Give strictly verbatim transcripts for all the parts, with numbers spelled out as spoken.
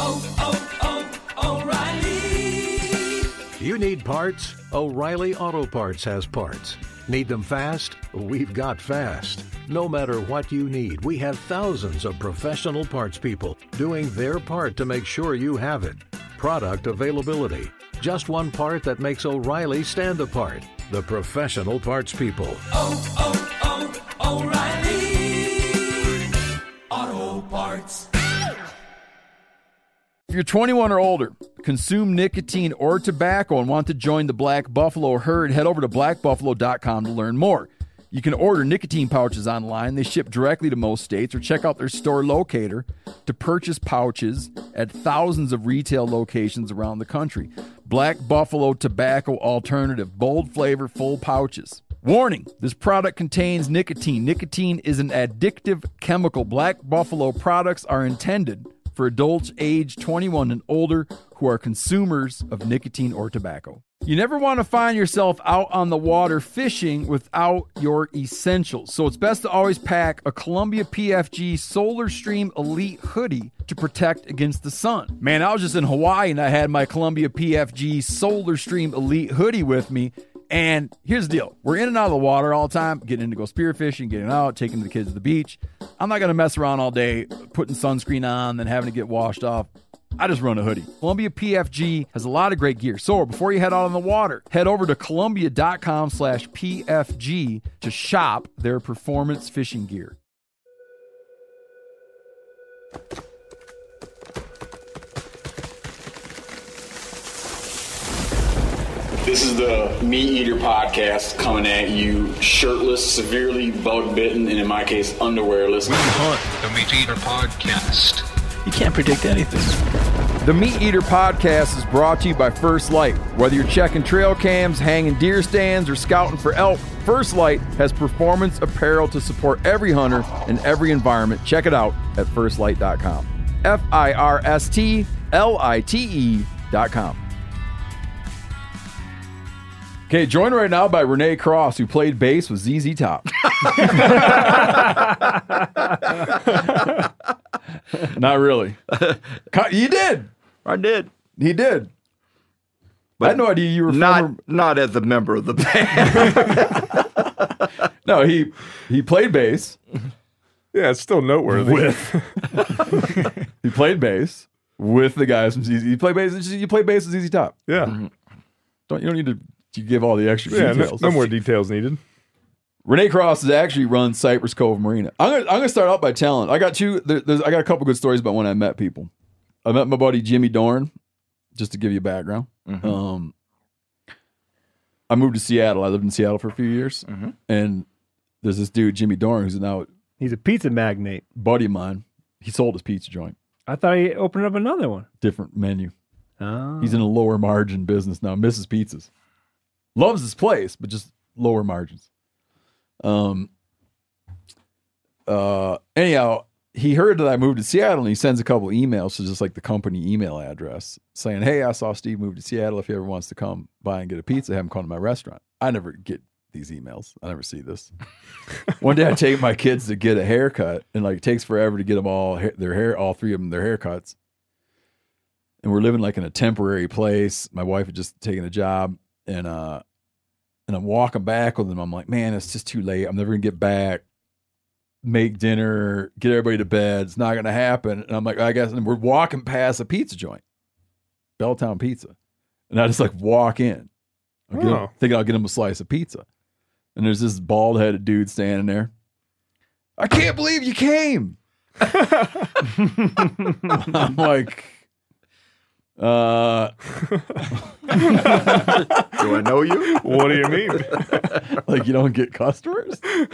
oh, oh, O'Reilly. You need parts? O'Reilly Auto Parts has parts. Need them fast? We've got fast. No matter what you need, we have thousands of professional parts people doing their part to make sure you have it. Product availability. Just one part that makes O'Reilly stand apart. The professional parts people. Oh, oh, oh, O'Reilly Auto Parts. If you're twenty-one or older, consume nicotine or tobacco, and want to join the Black Buffalo herd, head over to black buffalo dot com to learn more. You can order nicotine pouches online. They ship directly to most states, or check out their store locator to purchase pouches at thousands of retail locations around the country. Black Buffalo Tobacco Alternative. Bold flavor, full pouches. Warning, this product contains nicotine. Nicotine is an addictive chemical. Black Buffalo products are intended for adults age twenty-one and older who are consumers of nicotine or tobacco. You never want to find yourself out on the water fishing without your essentials. So it's best to always pack a Columbia P F G Solar Stream Elite hoodie to protect against the sun. Man, I was just in Hawaii and I had my Columbia P F G Solar Stream Elite hoodie with me. And here's the deal. We're in and out of the water all the time, getting in to go spearfishing, getting out, taking the kids to the beach. I'm not going to mess around all day putting sunscreen on, then having to get washed off. I just run a hoodie. Columbia P F G has a lot of great gear. So before you head out on the water, head over to columbia dot com slash P F G to shop their performance fishing gear. This is the Meat Eater Podcast coming at you shirtless, severely bug bitten, and in my case, underwearless. We hunt the Meat Eater Podcast. You can't predict anything. The Meat Eater Podcast is brought to you by First Light. Whether you're checking trail cams, hanging deer stands, or scouting for elk, First Light has performance apparel to support every hunter in every environment. Check it out at first light dot com. F I R S T L I T E dot com. Okay, joined right now by Renee Cross, who played bass with Z Z Top. Not really. You did. I did. He did. But I had no idea you were not former... not as a member of the band. No, he he played bass. Yeah, it's still noteworthy. With he played bass with the guys from Z Z. You play bass. You play bass with Z Z Top. Yeah. Mm-hmm. Don't you don't need to. You give all the extra yeah, details. No, no more details needed. Renee Cross has actually run Cypress Cove Marina. I'm gonna I'm gonna start out by telling. I got two. There, there's I got a couple good stories about when I met people. I met my buddy Jimmy Dorn, just to give you a background. Mm-hmm. Um, I moved to Seattle. I lived in Seattle for a few years, mm-hmm. and there's this dude Jimmy Dorn who's now he's a pizza magnate. Buddy of mine. He sold his pizza joint. I thought he opened up another one. Different menu. Oh. He's in a lower margin business now. Misses Pizzas. Loves his place, but just lower margins. Um. Uh. Anyhow, he heard that I moved to Seattle, and he sends a couple emails to just like the company email address saying, "Hey, I saw Steve move to Seattle. If he ever wants to come by and get a pizza, have him come to my restaurant." I never get these emails. I never see this. One day I take my kids to get a haircut, and like it takes forever to get them all ha- their hair, all three of them their haircuts. And we're living like in a temporary place. My wife had just taken a job. And uh, and I'm walking back with them. I'm like, man, it's just too late. I'm never gonna get back. Make dinner, get everybody to bed. It's not gonna happen. And I'm like, I guess. And we're walking past a pizza joint, Belltown Pizza, and I just like walk in, I'll get Oh. him, thinking I'll get him a slice of pizza. And there's this bald-headed dude standing there. I can't believe you came. I'm like. Uh, do I know you? What do you mean? Like you don't get customers?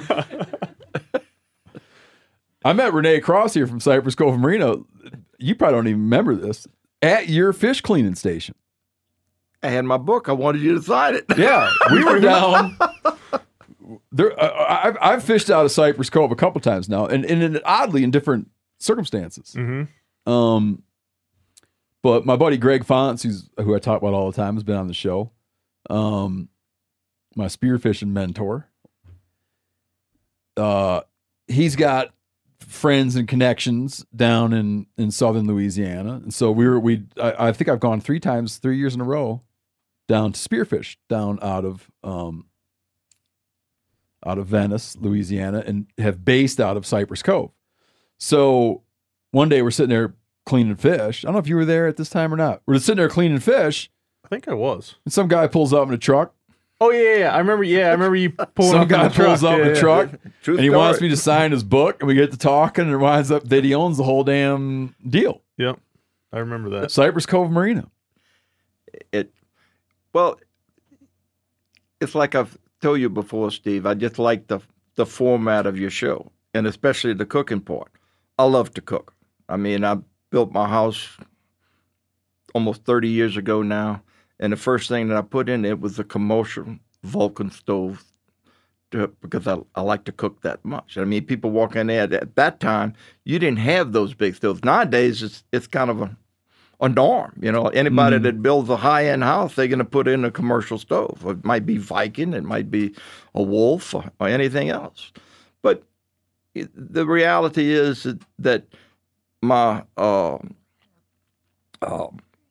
I met Renee Cross here from Cypress Cove Marina. You probably don't even remember this. At your fish cleaning station. I had my book. I wanted you to sign it. Yeah, we were down. There, uh, I've, I've fished out of Cypress Cove a couple times now, and, and, and oddly in different circumstances. Mm-hmm. Um. But my buddy Greg Fonts, who's who I talk about all the time, has been on the show. Um, my spearfishing mentor. Uh, he's got friends and connections down in, in southern Louisiana. And so we were, we, I, I think I've gone three times, three years in a row down to spearfish down out of, um, out of Venice, Louisiana, and have based out of Cypress Cove. So one day we're sitting there cleaning fish. I don't know if you were there at this time or not. We're just sitting there cleaning fish, I think I was. and some guy pulls up in a truck. Oh yeah, yeah. I remember. Yeah, I remember you pulling Some up guy in the truck. pulls up yeah, in a yeah. truck, True and he story. wants me to sign his book, and we get to talking, and it winds up that he owns the whole damn deal. Yep, I remember that. Cypress Cove Marina. It, well, it's like I've told you before, Steve. I just like the the format of your show, and especially the cooking part. I love to cook. I mean, I built my house almost thirty years ago now, and the first thing that I put in it was a commercial Vulcan stove to, because I, I like to cook that much. I mean, people walk in there, at that time, you didn't have those big stoves. Nowadays, it's it's kind of a, a norm. You know, anybody Mhm. that builds a high-end house, they're going to put in a commercial stove. It might be Viking, it might be a Wolf, or, or anything else. But it- the reality is that, that my uh, uh,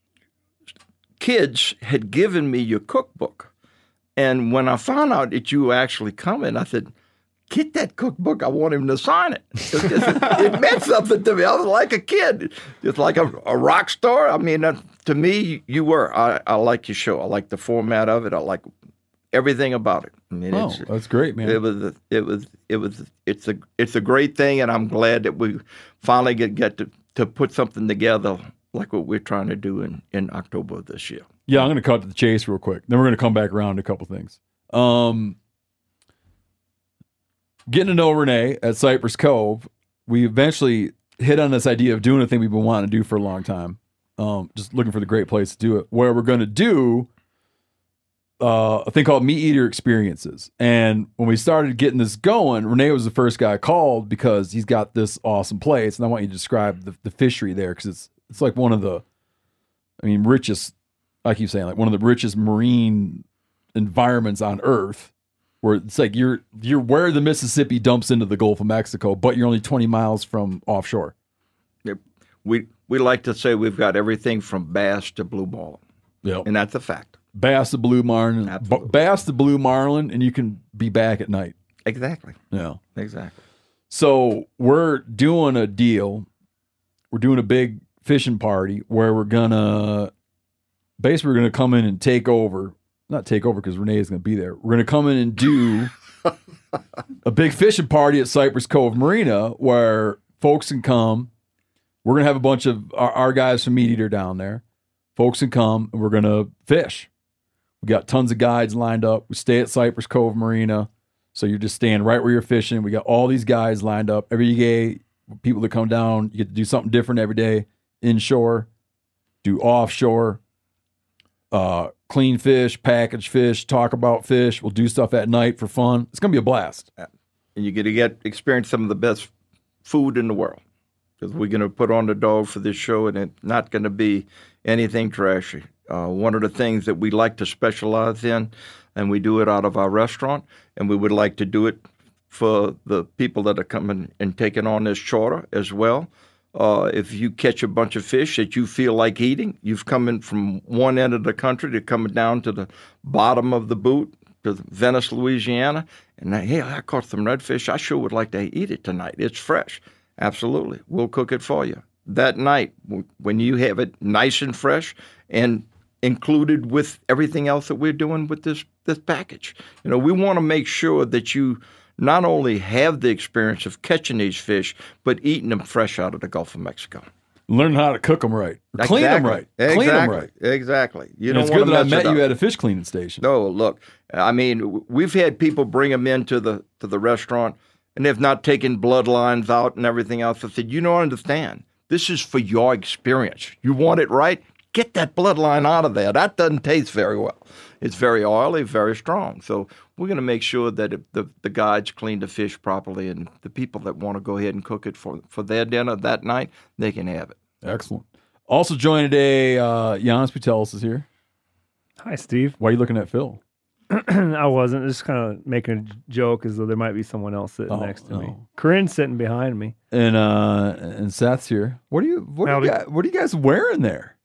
kids had given me your cookbook. And when I found out that you were actually coming, I said, get that cookbook. I want him to sign it. It, it meant something to me. I was like a kid, just like a, a rock star. I mean, uh, to me, you were. I, I like your show. I like the format of it. I like everything about it. I mean, Oh, it's, that's great, man. it was, a, it was, it was, it's a, it's a great thing, and I'm glad that we finally get get to, to put something together like what we're trying to do in, in October of this year. Yeah, I'm going to cut to the chase real quick. Then we're going to come back around to a couple things. Um, getting to know Renee at Cypress Cove, we eventually hit on this idea of doing a thing we've been wanting to do for a long time. Um, just looking for the great place to do it, where we're going to do uh, a thing called Meat Eater Experiences. And when we started getting this going, Renee was the first guy I called because he's got this awesome place, and I want you to describe the, the fishery there because it's it's like one of the, I mean, richest. I keep saying like one of the richest marine environments on Earth, where it's like you're you're where the Mississippi dumps into the Gulf of Mexico, but you're only twenty miles from offshore. Yep. We we like to say we've got everything from bass to blue marlin, Yep. and that's a fact. Bass to blue marlin, Absolutely. bass to blue marlin, and you can be back at night. Exactly. Yeah. Exactly. So we're doing a deal. We're doing a big fishing party where we're gonna basically we're gonna come in and take over. Not take over because Renee is gonna be there. We're gonna come in and do a big fishing party at Cypress Cove Marina where folks can come. We're gonna have a bunch of our, our guys from Meat Eater down there. Folks can come and we're gonna fish. We got tons of guides lined up. We stay at Cypress Cove Marina. So you're just staying right where you're fishing. We got all these guys lined up. Every day, people that come down, you get to do something different every day. Inshore, do offshore, uh, clean fish, package fish, talk about fish. We'll do stuff at night for fun. It's going to be a blast. And you get to get experience some of the best food in the world, because we're going to put on the dog for this show, and it's not going to be anything trashy. Uh, one of the things that we like to specialize in, and we do it out of our restaurant, and we would like to do it for the people that are coming and taking on this charter as well. Uh, if you catch a bunch of fish that you feel like eating, you've come in from one end of the country to coming down to the bottom of the boot, to Venice, Louisiana, and now, hey, I caught some redfish. I sure would like to eat it tonight. It's fresh. Absolutely. We'll cook it for you. That night, w- when you have it nice and fresh and included with everything else that we're doing with this, this package. You know, we want to make sure that you not only have the experience of catching these fish, but eating them fresh out of the Gulf of Mexico. Learn how to cook them right. Or clean them right. Exactly. Clean them right. Exactly. You And don't it's want good to that I mess met it up. you at a fish cleaning station. No, look, I mean, w- we've had people bring them into the to the restaurant, and they've not taken bloodlines out and everything else. I said, you don't understand. This is for your experience. You want it right? Get that bloodline out of there. That doesn't taste very well. It's very oily, very strong. So we're going to make sure that if the, the guides clean the fish properly, and the people that want to go ahead and cook it for, for their dinner that night, they can have it. Excellent. Also joining today, uh, Giannis Putelis is here. Hi, Steve. Why are you looking at Phil? I wasn't. Just kind of making a joke as though there might be someone else sitting Oh, next to me. no. Corinne's sitting behind me. And uh, and Seth's here. What are you? What are you, Howdy. guys, what are you guys wearing there?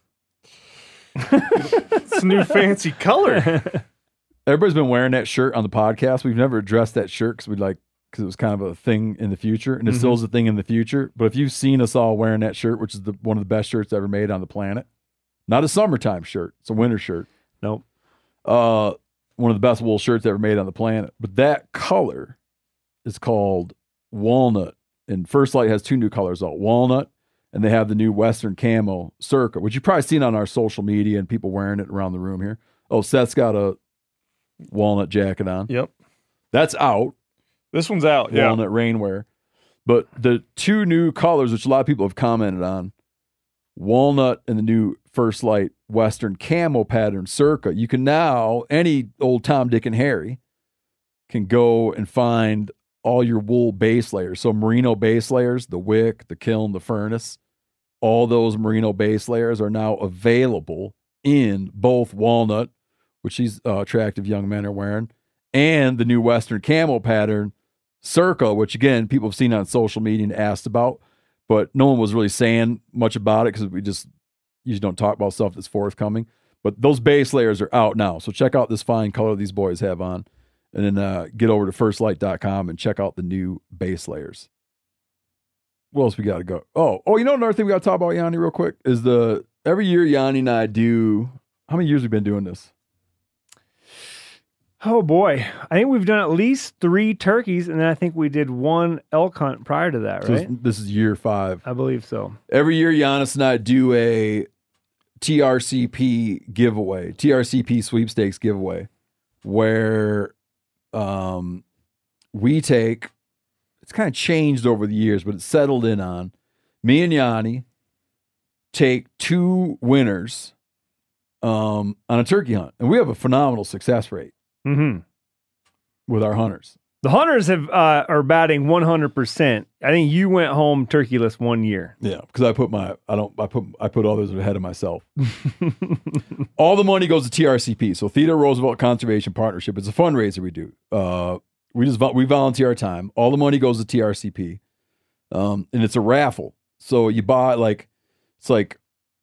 It's a new fancy color. Everybody's been wearing that shirt on the podcast. We've never addressed that shirt because we like because it was kind of a thing in the future, and it still is a thing in the future. But if you've seen us all wearing that shirt, which is the one of the best shirts ever made on the planet, not a summertime shirt, it's a winter shirt. Nope. Uh, one of the best wool shirts ever made on the planet. But that color is called walnut, and First Light has two new colors out: walnut, and they have the new Western camo Circa, which you've probably seen on our social media and people wearing it around the room here. Oh, Seth's got a walnut jacket on. Yep. That's out. This one's out. Yeah. Walnut rainwear. But the two new colors, which a lot of people have commented on, walnut and the new First Light Western camo pattern Circa. You can now, any old Tom, Dick, and Harry can go and find all your wool base layers. So merino base layers, the wick, the kiln, the furnace, all those merino base layers are now available in both walnut, which these uh, attractive young men are wearing, and the new Western camo pattern Circa, which again, people have seen on social media and asked about, but no one was really saying much about it because we just usually don't talk about stuff that's forthcoming. But those base layers are out now. So check out this fine color these boys have on, and then uh, get over to first light dot com and check out the new base layers. What else we got to go? Oh, oh, you know another thing we got to talk about, Yanni, real quick, is the every year Yanni and I do, how many years have we been doing this? Oh boy, I think we've done at least three turkeys, and then I think we did one elk hunt prior to that, So right? this, this is year five. I believe so. Every year, Giannis and I do a T R C P giveaway, T R C P sweepstakes giveaway, where um, we take, it's kind of changed over the years, but it's settled in on, me and Yanni take two winners um, on a turkey hunt. And we have a phenomenal success rate Mm-hmm. with our hunters. The hunters have uh, are batting one hundred percent. I think you went home turkeyless one year. Yeah, because I put my I don't I put I put others ahead of myself. All the money goes to T R C P, so Theodore Roosevelt Conservation Partnership. It's a fundraiser we do. Uh, we just vo- we volunteer our time. All the money goes to T R C P, um, and it's a raffle. So you buy like it's like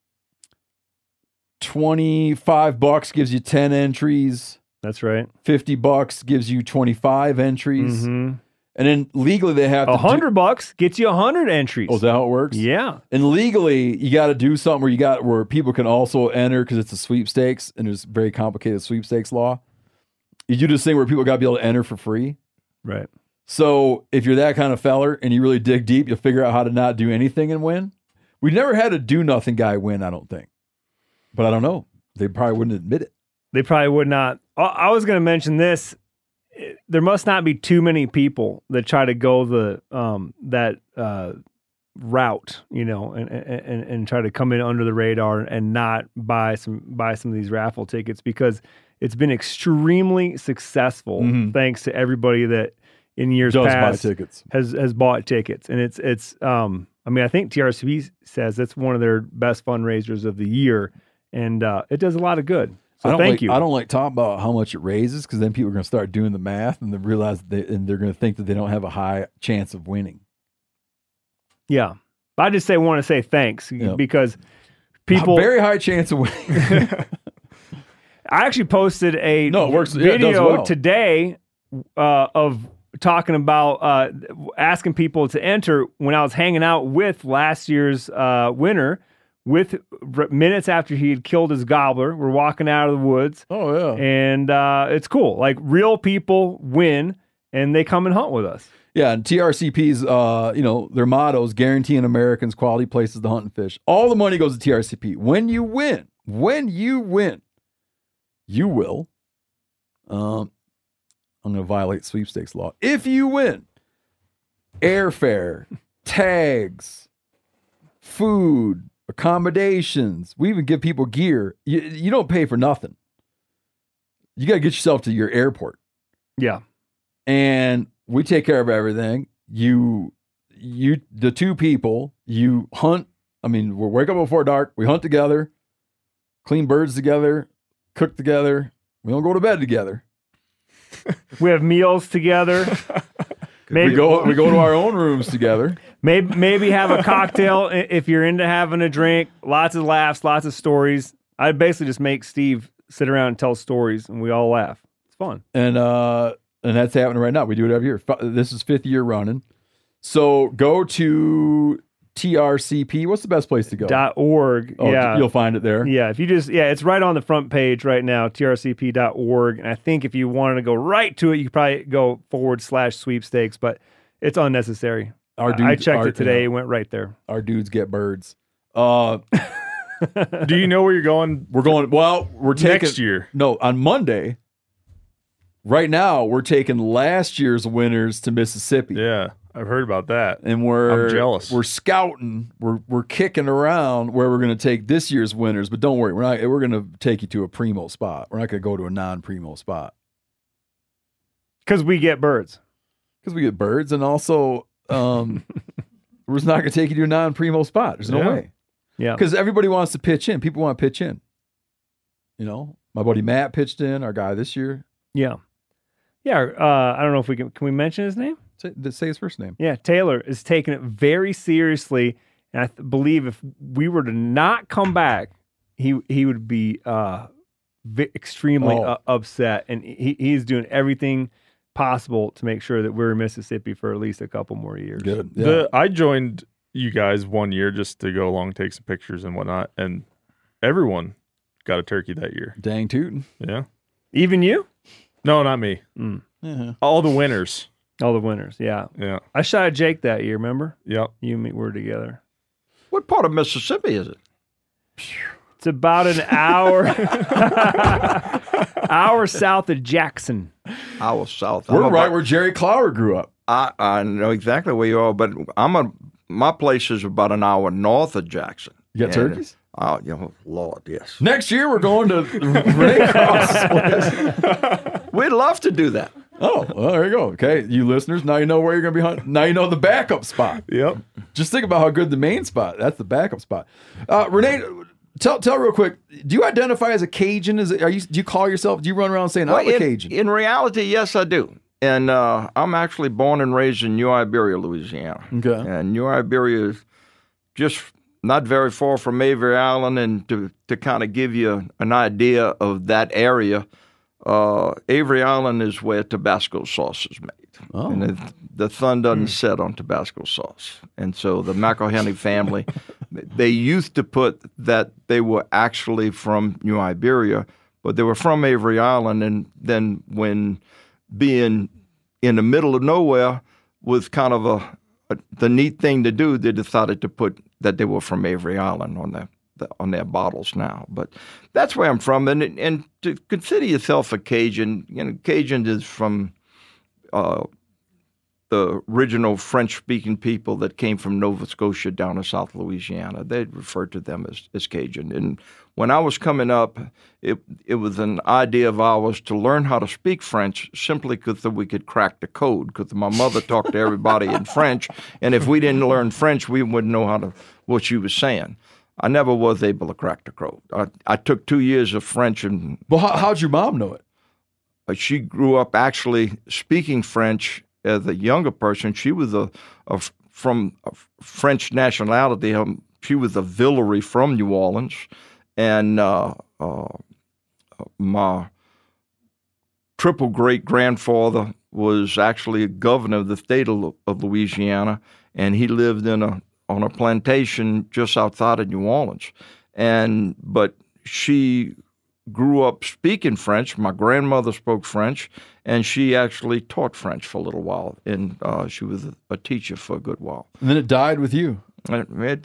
twenty-five bucks gives you ten entries. That's right. fifty bucks gives you twenty-five entries. Mm-hmm. And then legally they have to A do- hundred bucks gets you a hundred entries. Oh, is that how it works? Yeah. And legally, you got to do something where you got where people can also enter because it's a sweepstakes and there's very complicated sweepstakes law. You do this thing where people got to be able to enter for free. Right. So if you're that kind of feller and you really dig deep, you'll figure out how to not do anything and win. We never had a do nothing guy win, I don't think. But I don't know. They probably wouldn't admit it. They probably would not. I- I was going to mention this. There must not be too many people that try to go the um, that uh, route, you know, and, and and try to come in under the radar and not buy some buy some of these raffle tickets because it's been extremely successful Mhm. thanks to everybody that in years Does buy past tickets. has has bought tickets, and it's it's. Um, I mean, I think T R C P says it's one of their best fundraisers of the year, and uh, it does a lot of good. So I don't thank like, you. I don't like talking about how much it raises because then people are going to start doing the math and they realize that they, and they're going to think that they don't have a high chance of winning. Yeah. I just say want to say thanks Yeah. because people A very high chance of winning. I actually posted a No, it works- yeah, it does video well. today uh, of talking about uh, asking people to enter when I was hanging out with last year's uh, winner with r- minutes after he had killed his gobbler. We're walking out of the woods. Oh, yeah. And uh, it's cool. Like real people win and they come and hunt with us. Yeah, and T R C P's, uh, you know, their motto is guaranteeing Americans quality places to hunt and fish. All the money goes to T R C P. When you win, when you win, you will. Um, I'm going to violate sweepstakes law. If you win, airfare, tags, food, accommodations. We even give people gear. You, you don't pay for nothing. You got to get yourself to your airport. Yeah. And we take care of everything. You, you, the two people, you hunt. I mean, we wake up before dark. We hunt together, clean birds together, cook together, We don't go to bed together. We have meals together. Maybe we go we go to our own rooms together. Maybe maybe have a cocktail i- if you're into having a drink. Lots of laughs, lots of stories. I basically just make Steve sit around and tell stories, and we all laugh. It's fun. And uh, and that's happening right now. We do it every year. F- This is fifth year running. So go to T R C P. What's the best place to go? Dot org. Oh, yeah, you'll find it there. Yeah, if you just yeah, it's right on the front page right now, T R C P dot org. And I think if you wanted to go right to it, you could probably go forward slash sweepstakes, but it's unnecessary. Our I dudes, checked our, it today, yeah, it went right there. our dudes get birds. Uh, Do you know where you're going we're going. Well, we're taking next year? No, on Monday. Right now, we're taking last year's winners to Mississippi. Yeah, I've heard about that. And we're I'm jealous. We're scouting. We're we're kicking around where we're going to take this year's winners. But don't worry, we're not. We're going to take you to a primo spot. We're not going to go to a non-primo spot Because we get birds. because we get birds, and also um, we're just not going to take you to a non-primo spot. There's no Yeah. way Yeah. because everybody wants to pitch in. People want to pitch in. You know, my buddy Matt pitched in. Our guy this year. Yeah. Yeah. Uh, I don't know if we can, can we mention his name? Say, say his first name. Yeah. Taylor is taking it very seriously. And I th- believe if we were to not come back, he, he would be uh, vi- extremely Oh. uh, upset. And he, he's doing everything possible to make sure that we're in Mississippi for at least a couple more years. Good. Yeah. The I joined you guys one year just to go along, take some pictures and whatnot, and everyone got a turkey that year. Dang tootin'. Yeah. Even you? No, not me. Mm. Yeah. All the winners. All the winners. Yeah. Yeah. I shot at Jake that year, remember? Yep. You and me were together. What part of Mississippi is it? It's about an hour hour south of Jackson. I was south. We're I'm right about- where Jerry Clower grew up. I, I know exactly where you are, but I'm a my place is about an hour north of Jackson. You got And, turkeys? Oh, you know, Lord, yes. Next year, we're going to Renee Cross. We'd love to do that. Oh, well, there you go. Okay, you listeners, now you know where you're going to be hunting. Now you know the backup spot. Yep. Just think about how good the main spot. That's the backup spot. Uh, Renee, tell tell real quick. Do you identify as a Cajun? Is it, are you? Do you call yourself? Do you run around saying I'm a in, Cajun? in reality, yes, I do. And uh, I'm actually born and raised in New Iberia, Louisiana. Okay. And New Iberia is just not very far from Avery Island. And to, to kind of give you an idea of that area, uh, Avery Island is where Tabasco sauce is made. Oh. And the, the sun doesn't set on Tabasco sauce. And so the McElhenney family, they used to put that they were actually from New Iberia, but they were from Avery Island. And then when being in the middle of nowhere was kind of a, a the neat thing to do, they decided to put that they were from Avery Island on their the, on their bottles now. But that's where I'm from. And and to consider yourself a Cajun, you know, Cajun is from uh, the original French-speaking people that came from Nova Scotia down to South Louisiana. They referred to them as, as Cajun. And when I was coming up, it it was an idea of ours to learn how to speak French simply because we could crack the code, because my mother talked to everybody in French, and if we didn't learn French, we wouldn't know how to what she was saying. I never was able to crack the code. I, I took two years of French, and Well, how, how'd your mom know it? uh, she grew up actually speaking French as a younger person. She was a, a f- from a French nationality. Um, she was a Villeray from New Orleans, and uh, uh, my triple great grandfather was actually a governor of the state of, of Louisiana, and he lived in a on a plantation just outside of New Orleans. And but she grew up speaking French. My grandmother spoke French, and she actually taught French for a little while, and uh, she was a, a teacher for a good while. And then it died with you. I,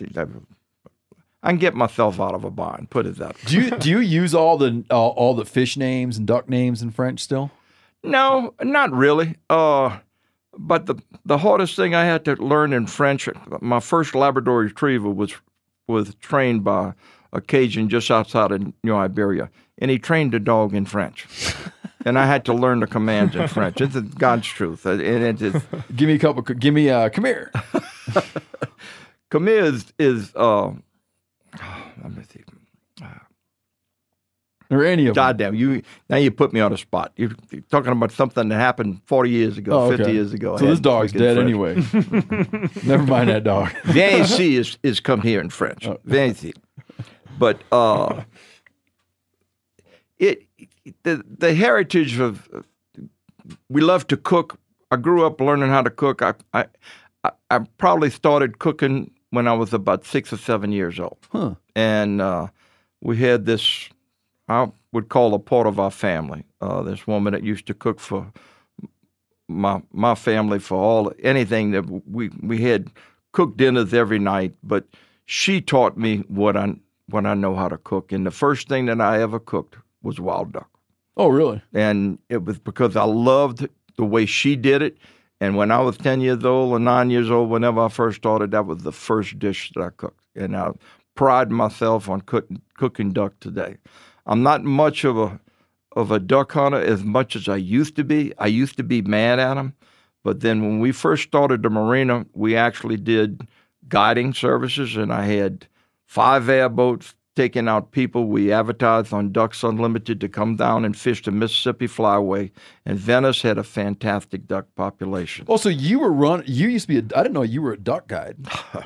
I can get myself out of a bind, put it that way. Do you do you use all the all, all the fish names and duck names in French still? No, not really. Uh, but the the hardest thing I had to learn in French, my first Labrador Retriever was was trained by a Cajun just outside of New Iberia, and he trained the dog in French. And I had to learn the commands in French. It's God's truth. And it is, Give me a couple. Give me uh, come here. come here is, is uh, let me see. Uh, Or any of them. God damn, you now you put me on the spot. You're, you're talking about something that happened forty years ago, Oh, okay. fifty years ago. So I this had dog's freaking dead French. anyway. Never mind that dog. Vinci is, is come here in French. Oh. Vinci. But uh, it the the heritage of we love to cook. I grew up learning how to cook. I I, I, I probably started cooking when I was about six or seven years old. Huh. And uh, we had this, I would call a part of our family. Uh, this woman that used to cook for my my family for all anything that we we had cooked dinners every night. But she taught me what I what I know how to cook. And the first thing that I ever cooked was wild duck. Oh, really? And it was because I loved the way she did it. And when I was ten years old or nine years old, whenever I first started, that was the first dish that I cooked. And I pride myself on cooking, cooking duck today. I'm not much of a of a duck hunter as much as I used to be. I used to be mad at them. But then when we first started the marina, we actually did guiding services, and I had five airboats taking out people. We advertised on Ducks Unlimited to come down and fish the Mississippi Flyway, and Venice had a fantastic duck population. Oh, so you were run. You used to be. A, I didn't know you were a duck guide.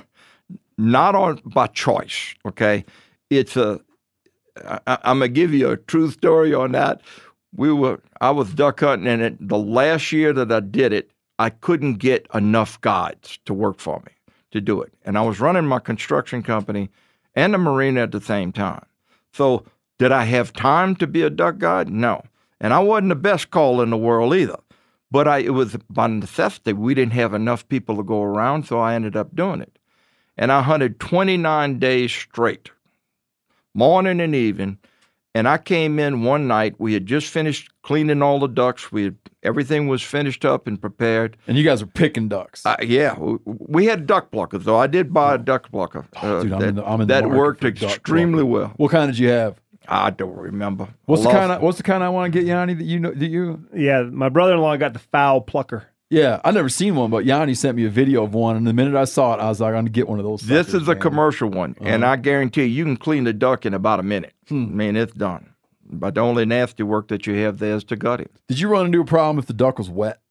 Not on by choice. Okay, it's a. I, I'm gonna give you a true story on that. We were. I was duck hunting, and it, the last year that I did it, I couldn't get enough guides to work for me to do it, and I was running my construction company and the marina at the same time. So did I have time to be a duck guide? No. And I wasn't the best call in the world either. But I, it was by necessity. We didn't have enough people to go around, so I ended up doing it. And I hunted twenty-nine days straight, morning and evening. And I came in one night. We had just finished cleaning all the ducks. We had, everything was finished up and prepared. And you guys were picking ducks. Uh, yeah, we, we had duck pluckers, though. I did buy a duck plucker. Uh, Dude, I'm that in the- I'm in the that market worked for a duck extremely plucker. well. What kind did you have? I don't remember. What's I the lost- kind? I, what's the kind I want to get, Yanni? That you know? That you? Yeah, my brother-in-law got the foul plucker. Yeah, I've never seen one, but Yanni sent me a video of one, and the minute I saw it, I was like, I'm going to get one of those. This suckers, is a man. commercial one, and Uh-huh. I guarantee you, you can clean the duck in about a minute. Hmm. I mean, it's done. But the only nasty work that you have there is to gut him. Did you run into a problem if the duck was wet?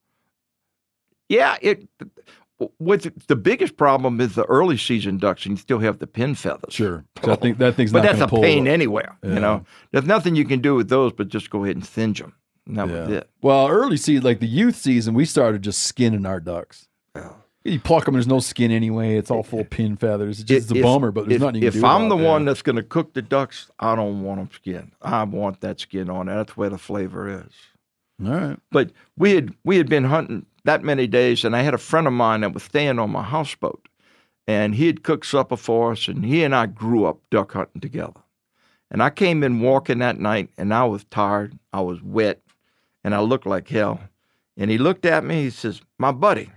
Yeah, it. What's the biggest problem is the early season ducks, and you still have the pin feathers. Sure. So I think that thing's But not that's gonna a pull pain up. anywhere. Yeah. You know, there's nothing you can do with those but just go ahead and singe them. And that was Yeah. it. Well, early season, like the youth season, we started just skinning our ducks. You pluck them, there's no skin anyway. It's all full of pin feathers. It's just If- a bummer, but there's if, nothing you if can do I'm the about one that. that's going to cook the ducks, I don't want them skinned. I want that skin on it. That's where the flavor is. All right. But we had we had been hunting that many days, and I had a friend of mine that was staying on my houseboat, and he had cooked supper for us, and he and I grew up duck hunting together. And I came in walking that night, and I was tired, I was wet, and I looked like hell. And he looked at me, he says, "My buddy,"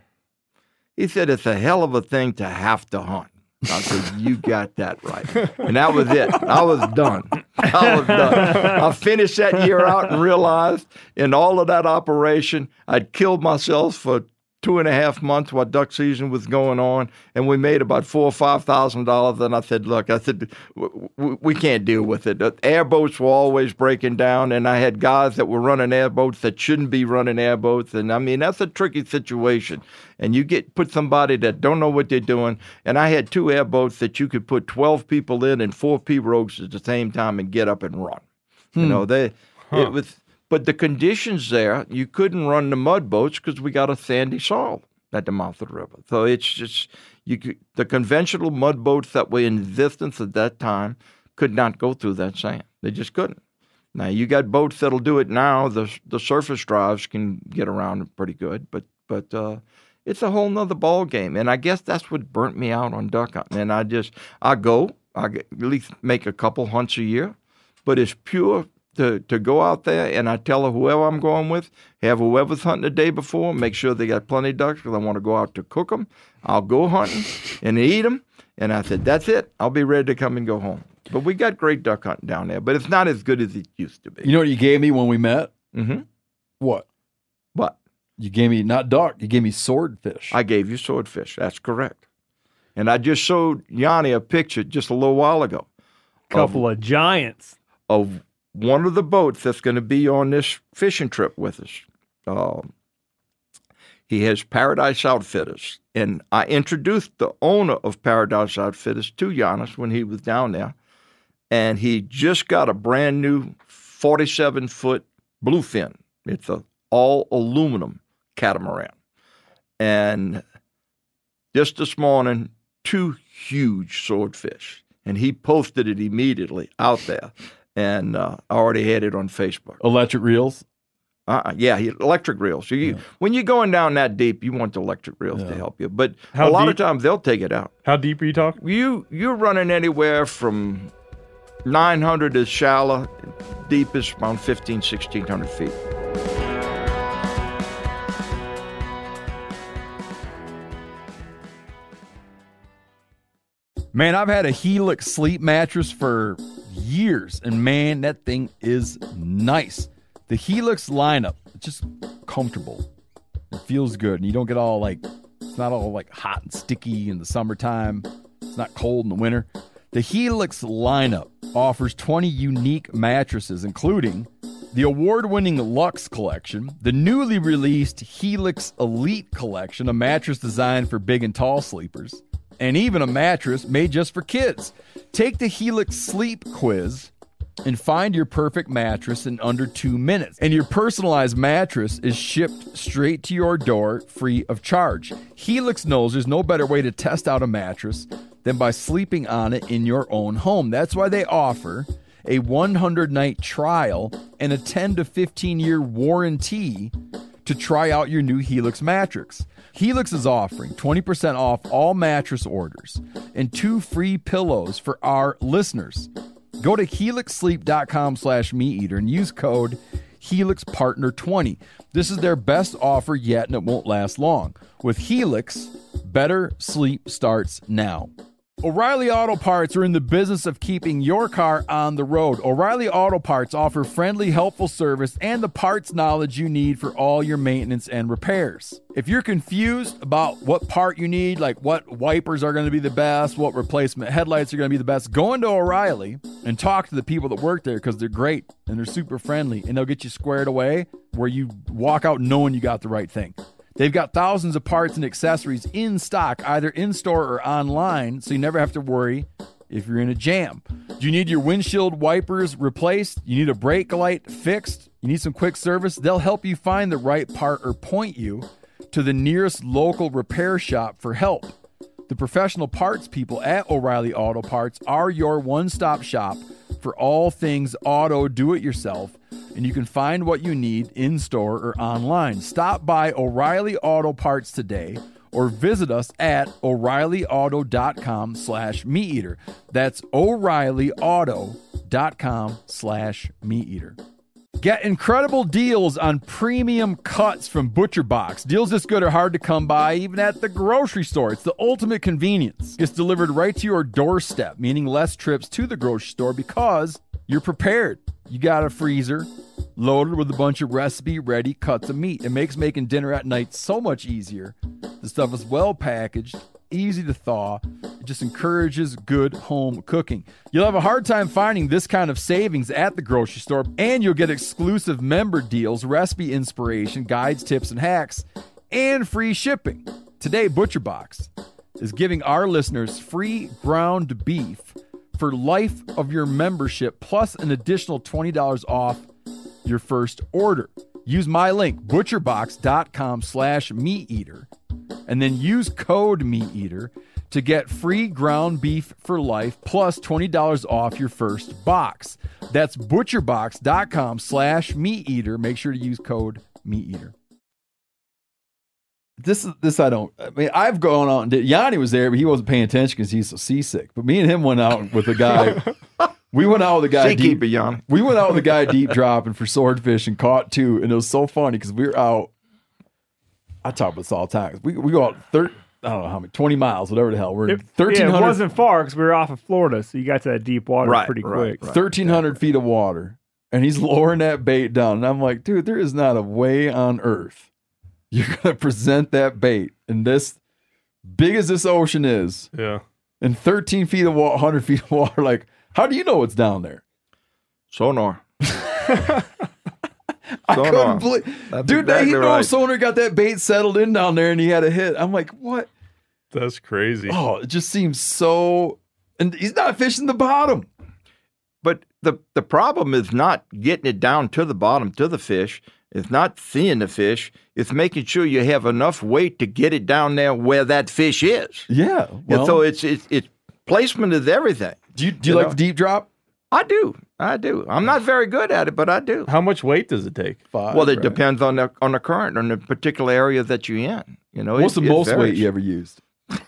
he said, "it's a hell of a thing to have to hunt." I said, "You got that right." And that was it. I was done. I was done. I finished that year out and realized in all of that operation, I'd killed myself for two and a half months while duck season was going on, and we made about four or five thousand dollars. And I said, "Look," I said, w- w- "we can't deal with it." The airboats were always breaking down, and I had guys that were running airboats that shouldn't be running airboats. And I mean, that's a tricky situation. And you get put somebody that don't know what they're doing. And I had two airboats that you could put twelve people in and four pirogues at the same time and get up and run. You know, they it was. But the conditions there, you couldn't run the mud boats because we got a sandy soil at the mouth of the river. So it's just you could, the conventional mud boats that were in existence at that time could not go through that sand. They just couldn't. Now you got boats that'll do it now. The the surface drives can get around it pretty good, but but uh, it's a whole nother ball game. And I guess that's what burnt me out on duck hunting. And I just I go I get, at least make a couple hunts a year, but it's pure. To, to go out there, and I tell whoever I'm going with, have whoever's hunting the day before, make sure they got plenty of ducks because I want to go out to cook them. I'll go hunting and eat them. And I said, that's it. I'll be ready to come and go home. But we got great duck hunting down there, but it's not as good as it used to be. You know what you gave me when we met? Mm-hmm. What? What? You gave me not duck. You gave me swordfish. I gave you swordfish. That's correct. And I just showed Yanni a picture just a little while ago. Couple of, of giants. Of one of the boats that's going to be on this fishing trip with us, uh, he has Paradise Outfitters. And I introduced the owner of Paradise Outfitters to Giannis when he was down there. And he just got a brand new forty-seven foot bluefin. It's a all aluminum catamaran. And just this morning, two huge swordfish. And he posted it immediately out there. And uh, I already had it on Facebook. Electric reels? Uh, yeah, he, electric reels. So you, Yeah. When you're going down that deep, you want the electric reels Yeah. to help you. But How a lot deep? of times they'll take it out. How deep are you talking? You you're running anywhere from nine hundred is shallow, deep is around fifteen, sixteen hundred feet. Man, I've had a Helix sleep mattress for years, and man, that thing is nice. The Helix lineup, it's just comfortable. It feels good, and you don't get all like, it's not all like hot and sticky in the summertime. It's not cold in the winter. The Helix lineup offers twenty unique mattresses, including the award-winning Luxe Collection, the newly released Helix Elite Collection, a mattress designed for big and tall sleepers, and even a mattress made just for kids. Take the Helix Sleep Quiz and find your perfect mattress in under two minutes. And your personalized mattress is shipped straight to your door free of charge. Helix knows there's no better way to test out a mattress than by sleeping on it in your own home. That's why they offer a one hundred night trial and a ten to fifteen year warranty to try out your new Helix mattress. Helix is offering twenty percent off all mattress orders and two free pillows for our listeners. Go to helix sleep dot com slash meat eater and use code Helix Partner twenty. This is their best offer yet, and it won't last long. With Helix, better sleep starts now. O'Reilly Auto Parts are in the business of keeping your car on the road. O'Reilly Auto Parts offer friendly, helpful service and the parts knowledge you need for all your maintenance and repairs. If you're confused about what part you need, like what wipers are going to be the best, what replacement headlights are going to be the best, go into O'Reilly and talk to the people that work there, because they're great and they're super friendly, and they'll get you squared away where you walk out knowing you got the right thing. They've got thousands of parts and accessories in stock, either in-store or online, so you never have to worry if you're in a jam. Do you need your windshield wipers replaced? You need a brake light fixed? You need some quick service? They'll help you find the right part or point you to the nearest local repair shop for help. The professional parts people at O'Reilly Auto Parts are your one-stop shop for all things auto do-it-yourself, and you can find what you need in-store or online. Stop by O'Reilly Auto Parts today or visit us at o'reillyauto.com slash meat eater. That's o'reillyauto.com slash meat eater. Get incredible deals on premium cuts from Butcher Box. Deals this good are hard to come by, even at the grocery store. It's the ultimate convenience. It's delivered right to your doorstep, meaning less trips to the grocery store because you're prepared. You got a freezer loaded with a bunch of recipe-ready cuts of meat. It makes making dinner at night so much easier. The stuff is well packaged, easy to thaw. It just encourages good home cooking. You'll have a hard time finding this kind of savings at the grocery store, and you'll get exclusive member deals, recipe inspiration, guides, tips, and hacks, and free shipping. Today, Butcher Box is giving our listeners free ground beef for life of your membership, plus an additional twenty dollars off your first order. Use my link, butcherbox.com slash meat eater, and then use code meat eater to get free ground beef for life plus twenty dollars off your first box. That's butcherbox.com slash meat eater. Make sure to use code meat eater. This is this I don't. I mean, I've gone on. Yanni was there, but he wasn't paying attention because he's so seasick. But me and him went out with a guy. We went out with a guy deep. Seakeeper, Yanni. We went out with a guy deep dropping for swordfish and caught two, and it was so funny because we were out. I talk about this all the time. We we go out thirty. I don't know how many, twenty miles, whatever the hell. We're It, thirteen yeah, hundred. it wasn't far because we were off of Florida, so you got to that deep water Right, pretty right, quick. right. thirteen hundred feet of water, and he's lowering that bait down. And I'm like, dude, there is not a way on earth you're going to present that bait in this, big as this ocean is, Yeah. and thirteen feet of water, one hundred feet of water. Like, how do you know what's down there? Sonar. I Sonar. couldn't believe, That's dude. exactly he no right. sonar got that bait settled in down there, and he had a hit. I'm like, what? That's crazy. Oh, it just seems so. And he's not fishing the bottom. But the the problem is not getting it down to the bottom to the fish. It's not seeing the fish. It's making sure you have enough weight to get it down there where that fish is. Yeah. Well, and so it's it's it's placement is everything. do you do you, you like know. the deep drop? I do. I do. I'm not very good at it, but I do. How much weight does it take? Five. Well, it right? depends on the on the current, on the particular area that you're in. You know, What's it- the it most weight varies. you ever used?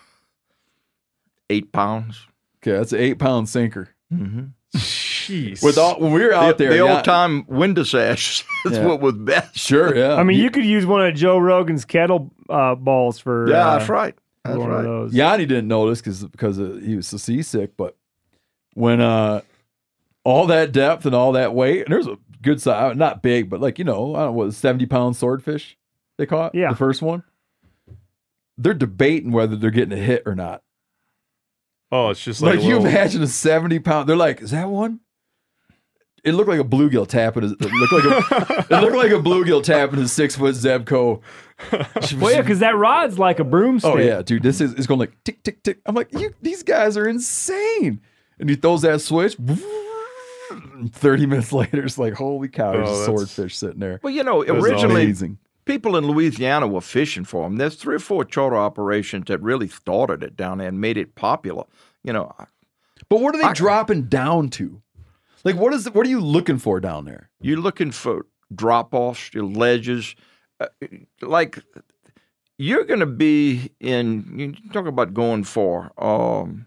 Eight pounds. Okay, that's an eight pound sinker. Mm-hmm. Jeez. With all when we were out the, there, the yeah, old time window sash is Yeah. what was best. Sure, yeah. I mean, you could use one of Joe Rogan's kettle uh, balls for. Yeah, uh, that's right. for That's one of right. those. Yanni didn't notice because because uh, he was so seasick. But when uh, all that depth and all that weight, and there's a good size, not big, but like you know, I don't know, what seventy pound swordfish they caught. Yeah. the first one. They're debating whether they're getting a hit or not. Oh, it's just Like, like, you little- imagine a seventy pound. They're like, is that one? It looked like a bluegill tapping his. It looked like a. it looked like a bluegill tapping his six foot Zebco. Well, yeah, because that rod's like a broomstick. Oh yeah, dude, this is it's going like tick tick tick. I'm like, you, these guys are insane. And he throws that switch. Thirty minutes later, it's like, holy cow, there's Oh, a that's- swordfish sitting there. Well, you know, That's originally Amazing. people in Louisiana were fishing for them. There's three or four charter operations that really started it down there and made it popular. You know, But what are they I- dropping down to? Like, what is what are you looking for down there? you're looking for drop-offs, your ledges. Uh, like, you're going to be in, you talk about going for, um,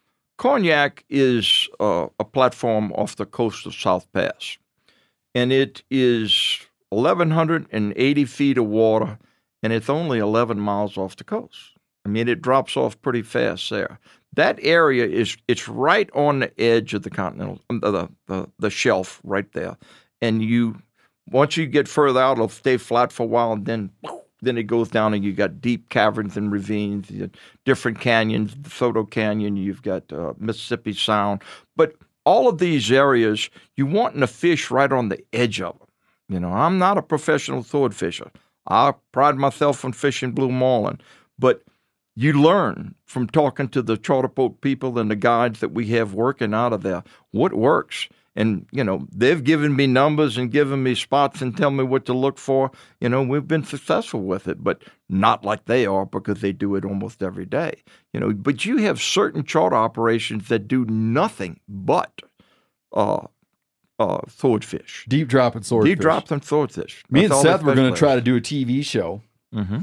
Cognac is uh, a platform off the coast of South Pass, and it is eleven eighty feet of water, and it's only eleven miles off the coast. I mean, it drops off pretty fast there. That area is it's right on the edge of the continental, um, the the, the shelf right there, and you once you get further out, it'll stay flat for a while, and then then it goes down, and you got deep caverns and ravines, you got different canyons, the Soto Canyon, you've got uh, Mississippi Sound, but all of these areas, you wanting to fish right on the edge of them. You know, I'm not a professional sword fisher. I pride myself on fishing blue marlin, but you learn from talking to the charter boat people and the guides that we have working out of there what works. And, you know, they've given me numbers and given me spots and tell me what to look for. You know, we've been successful with it, but not like they are because they do it almost every day. You know, but you have certain charter operations that do nothing but uh, uh, swordfish. Deep dropping swordfish. Deep drops and swordfish. Me That's and all Seth they were going to specialize try to do a T V show Mm-hmm.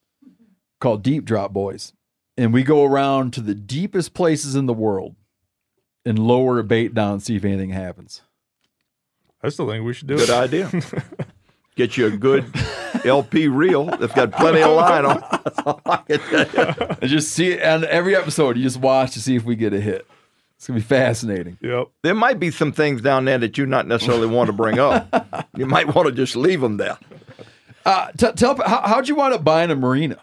called Deep Drop Boys. And we go around to the deepest places in the world and lower a bait down and see if anything happens. I still think we should do Good it. idea. Get you a good L P reel that's got plenty of line on. That's all I can tell you. And just see it on every episode. You just watch to see if we get a hit. It's going to be fascinating. Yep. There might be some things down there that you not necessarily want to bring up. You might want to just leave them there. Uh, t- tell how, how'd you wind up buying a marina?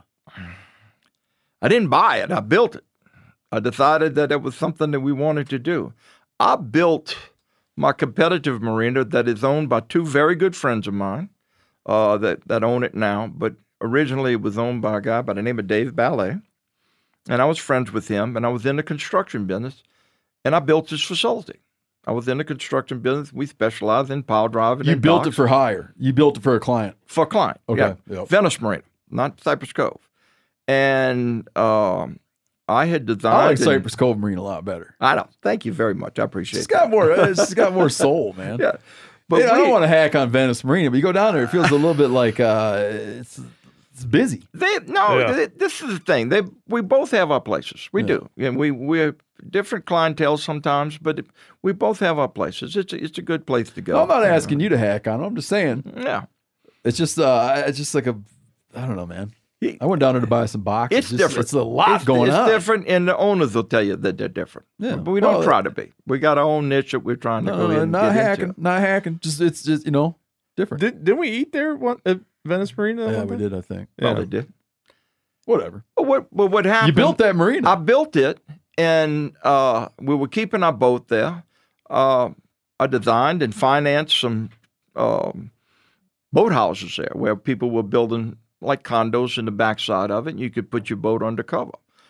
I didn't buy it. I built it. I decided that it was something that we wanted to do. I built my competitive marina that is owned by two very good friends of mine uh, that, that own it now. But originally it was owned by a guy by the name of Dave Ballet. And I was friends with him, and I was in the construction business, and I built his facility. I was in the construction business. We specialize in pile driving You and built docks. it for hire. You built it for a client. For a client. Okay, Yeah. yep. Venice Marina, not Cypress Cove. And um, I had designed. I like and- Cypress Cove Marine a lot better. I know. Thank you very much. I appreciate It's it. got more. It's got more soul, man. Yeah. But But I don't we- want to hack on Venice Marina, but you go down there, it feels a little bit like uh, it's it's busy. They no. Yeah. They, this is the thing. They we both have our places. We Yeah. do. And we we're different clientele sometimes, but we both have our places. It's a, it's a good place to go. No, I'm not asking you to hack on it. I'm just saying Yeah. it's just uh, it's just like a I don't know, man. He- I went down there to buy some boxes. It's just, different. It's a lot it's, going it's on. different, and the owners will tell you that they're different. Yeah. But we don't Well, try to be. We got our own niche that we're trying to No, go no, in and not get hacking, into. not hacking. Just it's just you know different. Did, didn't we eat there one, at Venice Marina? yeah, one we time? did. I think. Probably did. Whatever. But what, but what happened? You built that marina. I built it, and uh, we were keeping our boat there. Uh, I designed and financed some um, boathouses there where people were building like condos in the backside of it, and you could put your boat undercover.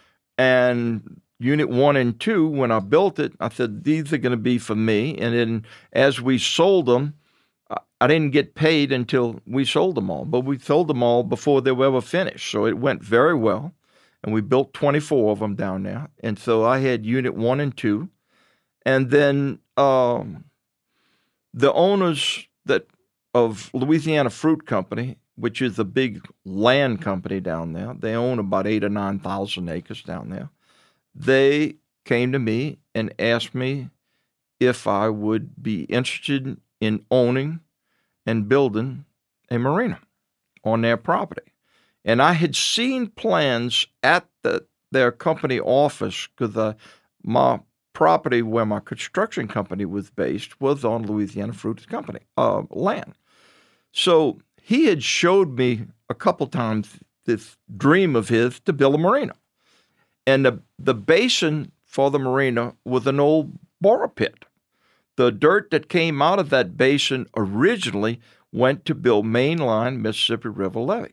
And Unit one and two, when I built it, I said, these are going to be for me. And then as we sold them, I didn't get paid until we sold them all. But we sold them all before they were ever finished. So it went very well. And we built twenty-four of them down there. And so I had Unit one and two. And then um, the owners that of Louisiana Fruit Company, which is a big land company down there, they own about eight or nine thousand acres down there. They came to me and asked me if I would be interested in owning and building a marina on their property. And I had seen plans at the, their company office because uh, my property where my construction company was based was on Louisiana Fruit Company uh, land. So he had showed me a couple times this dream of his to build a marina. And the, the basin for the marina was an old borrow pit. The dirt that came out of that basin originally went to build mainline Mississippi River levee.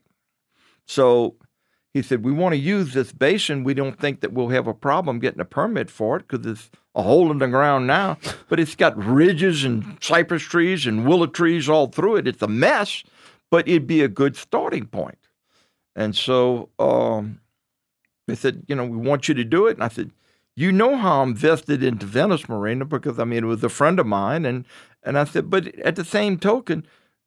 So he said, we want to use this basin. We don't think that we'll have a problem getting a permit for it because it's a hole in the ground now, but it's got ridges and cypress trees and willow trees all through it. It's a mess, but it'd be a good starting point. And so um, they said, you know, we want you to do it. And I said, you know how I'm vested into Venice Marina because, I mean, it was a friend of mine. And, and I said, but at the same token,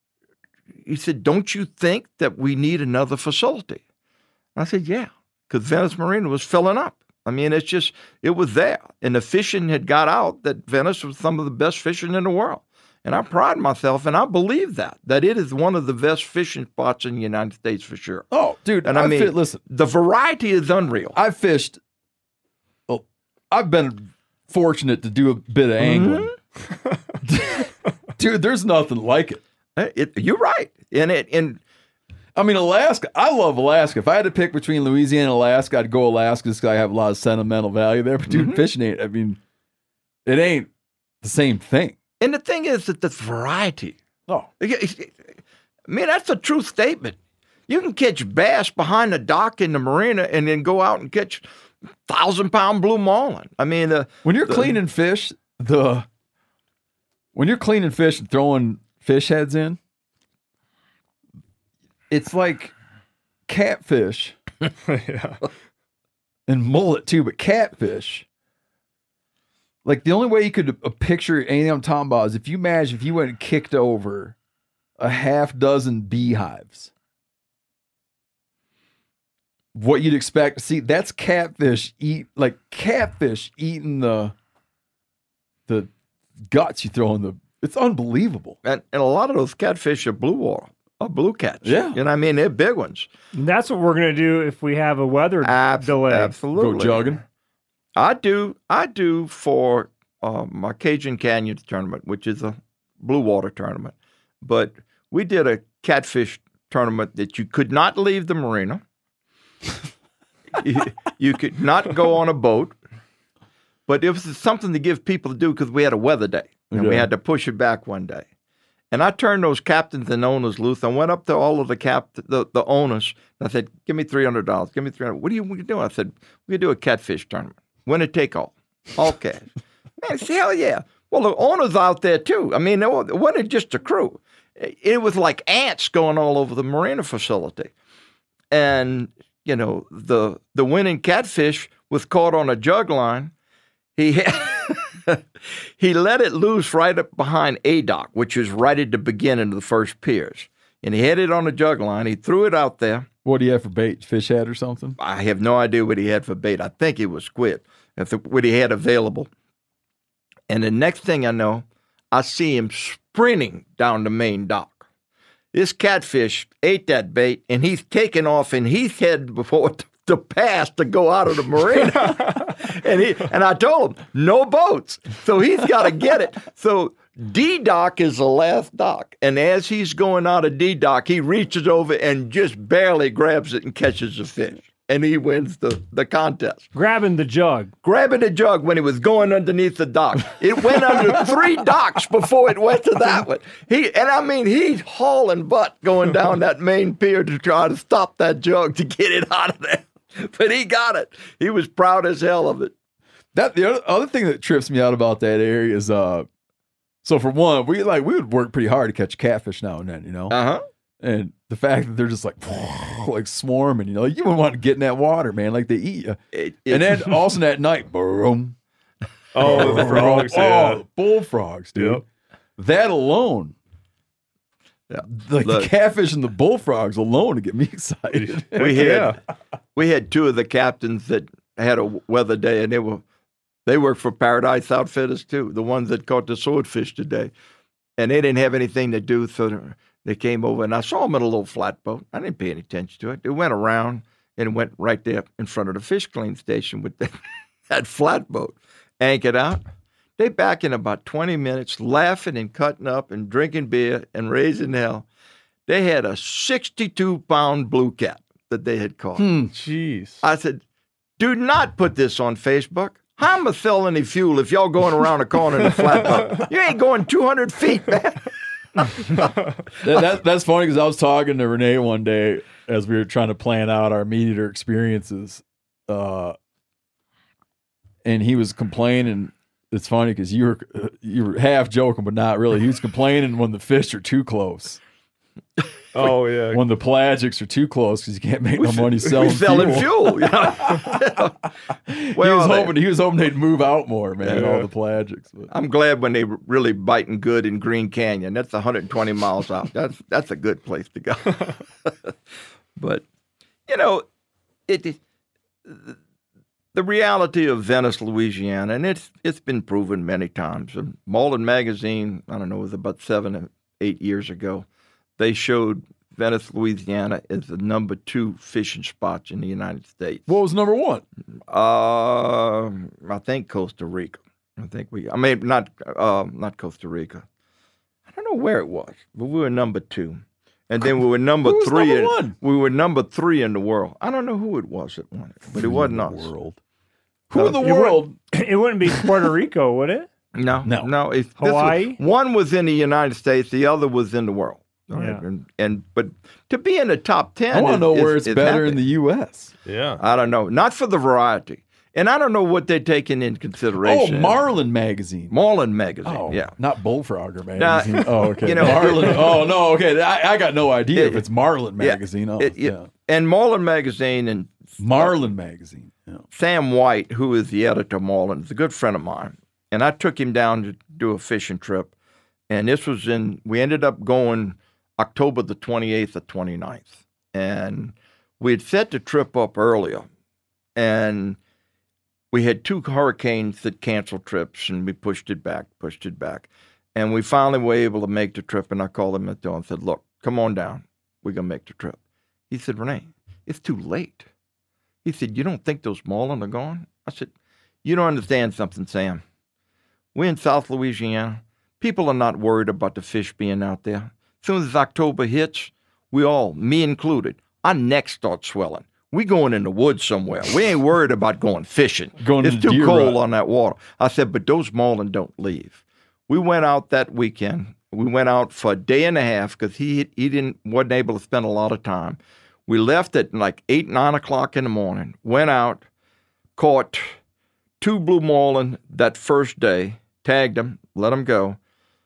he said, don't you think that we need another facility? I said, yeah, because Venice Marina was filling up. I mean, it's just, it was there. And the fishing had got out that Venice was some of the best fishing in the world. And I pride myself, and I believe that, that it is one of the best fishing spots in the United States for sure. Oh, dude, and I, I mean, fit, listen, the variety is unreal. I've fished, well, I've been fortunate to do a bit of angling. Mm-hmm. Dude, there's nothing like it. it. You're right. And it, and I mean, Alaska, I love Alaska. If I had to pick between Louisiana and Alaska, I'd go Alaska because I have a lot of sentimental value there. But dude, mm-hmm. fishing ain't, I mean, it ain't the same thing. And the thing is that the variety. Oh. I mean, that's a true statement. You can catch bass behind the dock in the marina and then go out and catch thousand-pound blue marlin. I mean, uh, when you're the, cleaning fish, the when you're cleaning fish and throwing fish heads in, it's like catfish yeah. and mullet too, but catfish. Like the only way you could uh, picture anything I'm talking about is if you imagine if you went and kicked over a half dozen beehives. What you'd expect to see, that's catfish eat like catfish eating the the guts you throw in the. It's unbelievable. And, and a lot of those catfish are blue water, are blue cats. Yeah, you know, I mean, they're big ones. And that's what we're gonna do if we have a weather Abs- delay. Absolutely, go jogging. I do. I do for uh, my Cajun Canyon tournament, which is a blue water tournament. But we did a catfish tournament that you could not leave the marina. you, you could not go on a boat, but it was something to give people to do because we had a weather day and yeah. we had to push it back one day. And I turned those captains and owners loose. I went up to all of the cap the, the owners and I said, "Give me three hundred dollars. Give me three hundred. What are you, what are you doing?" I said, "We could do a catfish tournament. Winner take all, all cash." Man, say, hell yeah! Well, the owners out there too. I mean, it wasn't just a crew. It was like ants going all over the marina facility, and you know, the the winning catfish was caught on a jug line. He had, he let it loose right up behind A dock, which is right at the beginning of the first piers. And he had it on a jug line. He threw it out there. What do you have for bait? Fish head or something? I have no idea what he had for bait. I think it was squid. That's what he had available. And the next thing I know, I see him sprinting down the main dock. This catfish ate that bait, and he's taking off, and he's heading before to pass to go out of the marina. and he and I told him, no boats. So he's got to get it. So D dock is the last dock. And as he's going out of D dock, he reaches over and just barely grabs it and catches the fish. and he wins the, the contest. Grabbing the jug. Grabbing the jug when he was going underneath the dock. It went under three docks before it went to that one. He and I mean he's hauling butt going down that main pier to try to stop that jug to get it out of there. But he got it. He was proud as hell of it. That the other, other thing that trips me out about that area is uh so for one, we like we would work pretty hard to catch catfish now and then, you know. Uh-huh. And the fact that they're just like like swarming, you know, you wouldn't want to get in that water, man. Like they eat you. It, it, And then also that night, boom. Oh, the frogs, yeah. Oh, bullfrogs, dude. Yep. That alone. Yeah. Like Look. the catfish and the bullfrogs alone to get me excited. we had Yeah. we had two of the captains that had a weather day, and they were they worked for Paradise Outfitters too, the ones that caught the swordfish today, and they didn't have anything to do, so they came over, and I saw them in a little flatboat. I didn't pay any attention to it. They went around and went right there in front of the fish clean station with that, that flatboat, anchored out. They back in about twenty minutes, laughing and cutting up and drinking beer and raising hell. They had a sixty-two pound blue cat that they had caught. Hmm. Jeez. I said, do not put this on Facebook. How am I sell any fuel if y'all going around a corner in a flatboat? You ain't going two hundred feet, man. that, that, that's funny because I was talking to Renee one day as we were trying to plan out our meat eater experiences. Uh, and he was complaining. It's funny because you were you were half joking, but not really. He was complaining when the fish are too close. Oh, yeah. When the pelagics are too close because you can't make no money selling, we selling fuel. fuel. you know? he Well, was they- hoping he was hoping they'd move out more, man. Yeah. All the pelagics. But. I'm glad when they were really biting good in Green Canyon. That's one hundred twenty miles out. That's that's a good place to go. But you know, it, it the reality of Venice, Louisiana, and it's it's been proven many times. Marlin Magazine, I don't know, it was about seven or eight years ago. They showed Venice, Louisiana as the number two fishing spot in the United States. What was number one? Uh, I think Costa Rica. I think we. I mean, not uh, not Costa Rica. I don't know where it was, but we were number two, and then we were number Who was three. number in, one? We were number three in the world. I don't know who it was that won it, but it wasn't the us. world. Who in the It world? wouldn't, it wouldn't be Puerto Rico, would it? No, No. no. It's, this was- Hawaii? one was in the United States. The other was in the world. All right? Yeah. And, and but to be in the top ten, I want to is- know is- where it's is better happy. in the U S. Yeah. I don't know. Not for the variety, and I don't know what they're taking into Oh, consideration. Marlin Magazine. Marlin Magazine. Oh, yeah. not Bullfrogger Magazine. oh, okay. you know- Marlin. Oh, no, okay. I, I got no idea if Yeah. it's Marlin Yeah. Magazine. Oh, It- it- yeah. And Marlin Magazine and Marlin Magazine. Yeah. Sam White, who is the editor of Marlin, is a good friend of mine. And I took him down to do a fishing trip. And this was in, we ended up going October the twenty-eighth or twenty-ninth. And we had set the trip up earlier. And we had two hurricanes that canceled trips, and we pushed it back, pushed it back. And we finally were able to make the trip. And I called him at the door and said, look, come on down. We're going to make the trip. He said, Renee, it's too late. He said, you don't think those marlin are gone? I said, you don't understand something, Sam. We're in South Louisiana. People are not worried about the fish being out there. As soon as October hits, we all, me included, our neck starts swelling. We going in the woods somewhere. We ain't worried about going fishing. Going it's to the too deer cold rut. on that water. I said, but those marlin don't leave. We went out that weekend. We went out for a day and a half because he he didn't wasn't able to spend a lot of time. We left at like eight, nine o'clock in the morning, went out, caught two blue marlin that first day, tagged them, let them go.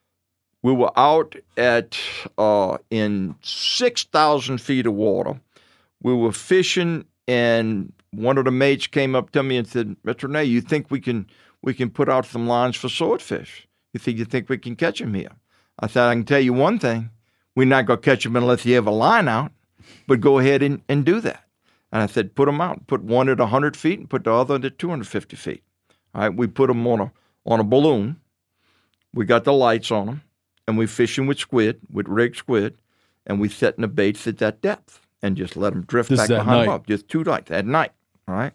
We were out at uh, in six thousand feet of water. We were fishing, and one of the mates came up to me and said, Mister Renee, you think we can we can put out some lines for swordfish? You think you think we can catch them here? I said, I can tell you one thing. We're not going to catch them unless you have a line out, but go ahead and, and do that. And I said, put them out. Put one at one hundred feet and put the other at two hundred fifty feet. All right, we put them on a, on a balloon. We got the lights on them, and we fishing with squid, with rigged squid, and we setting the baits at that depth and just let them drift This back is at behind them night. up. Just two lights at night, all right?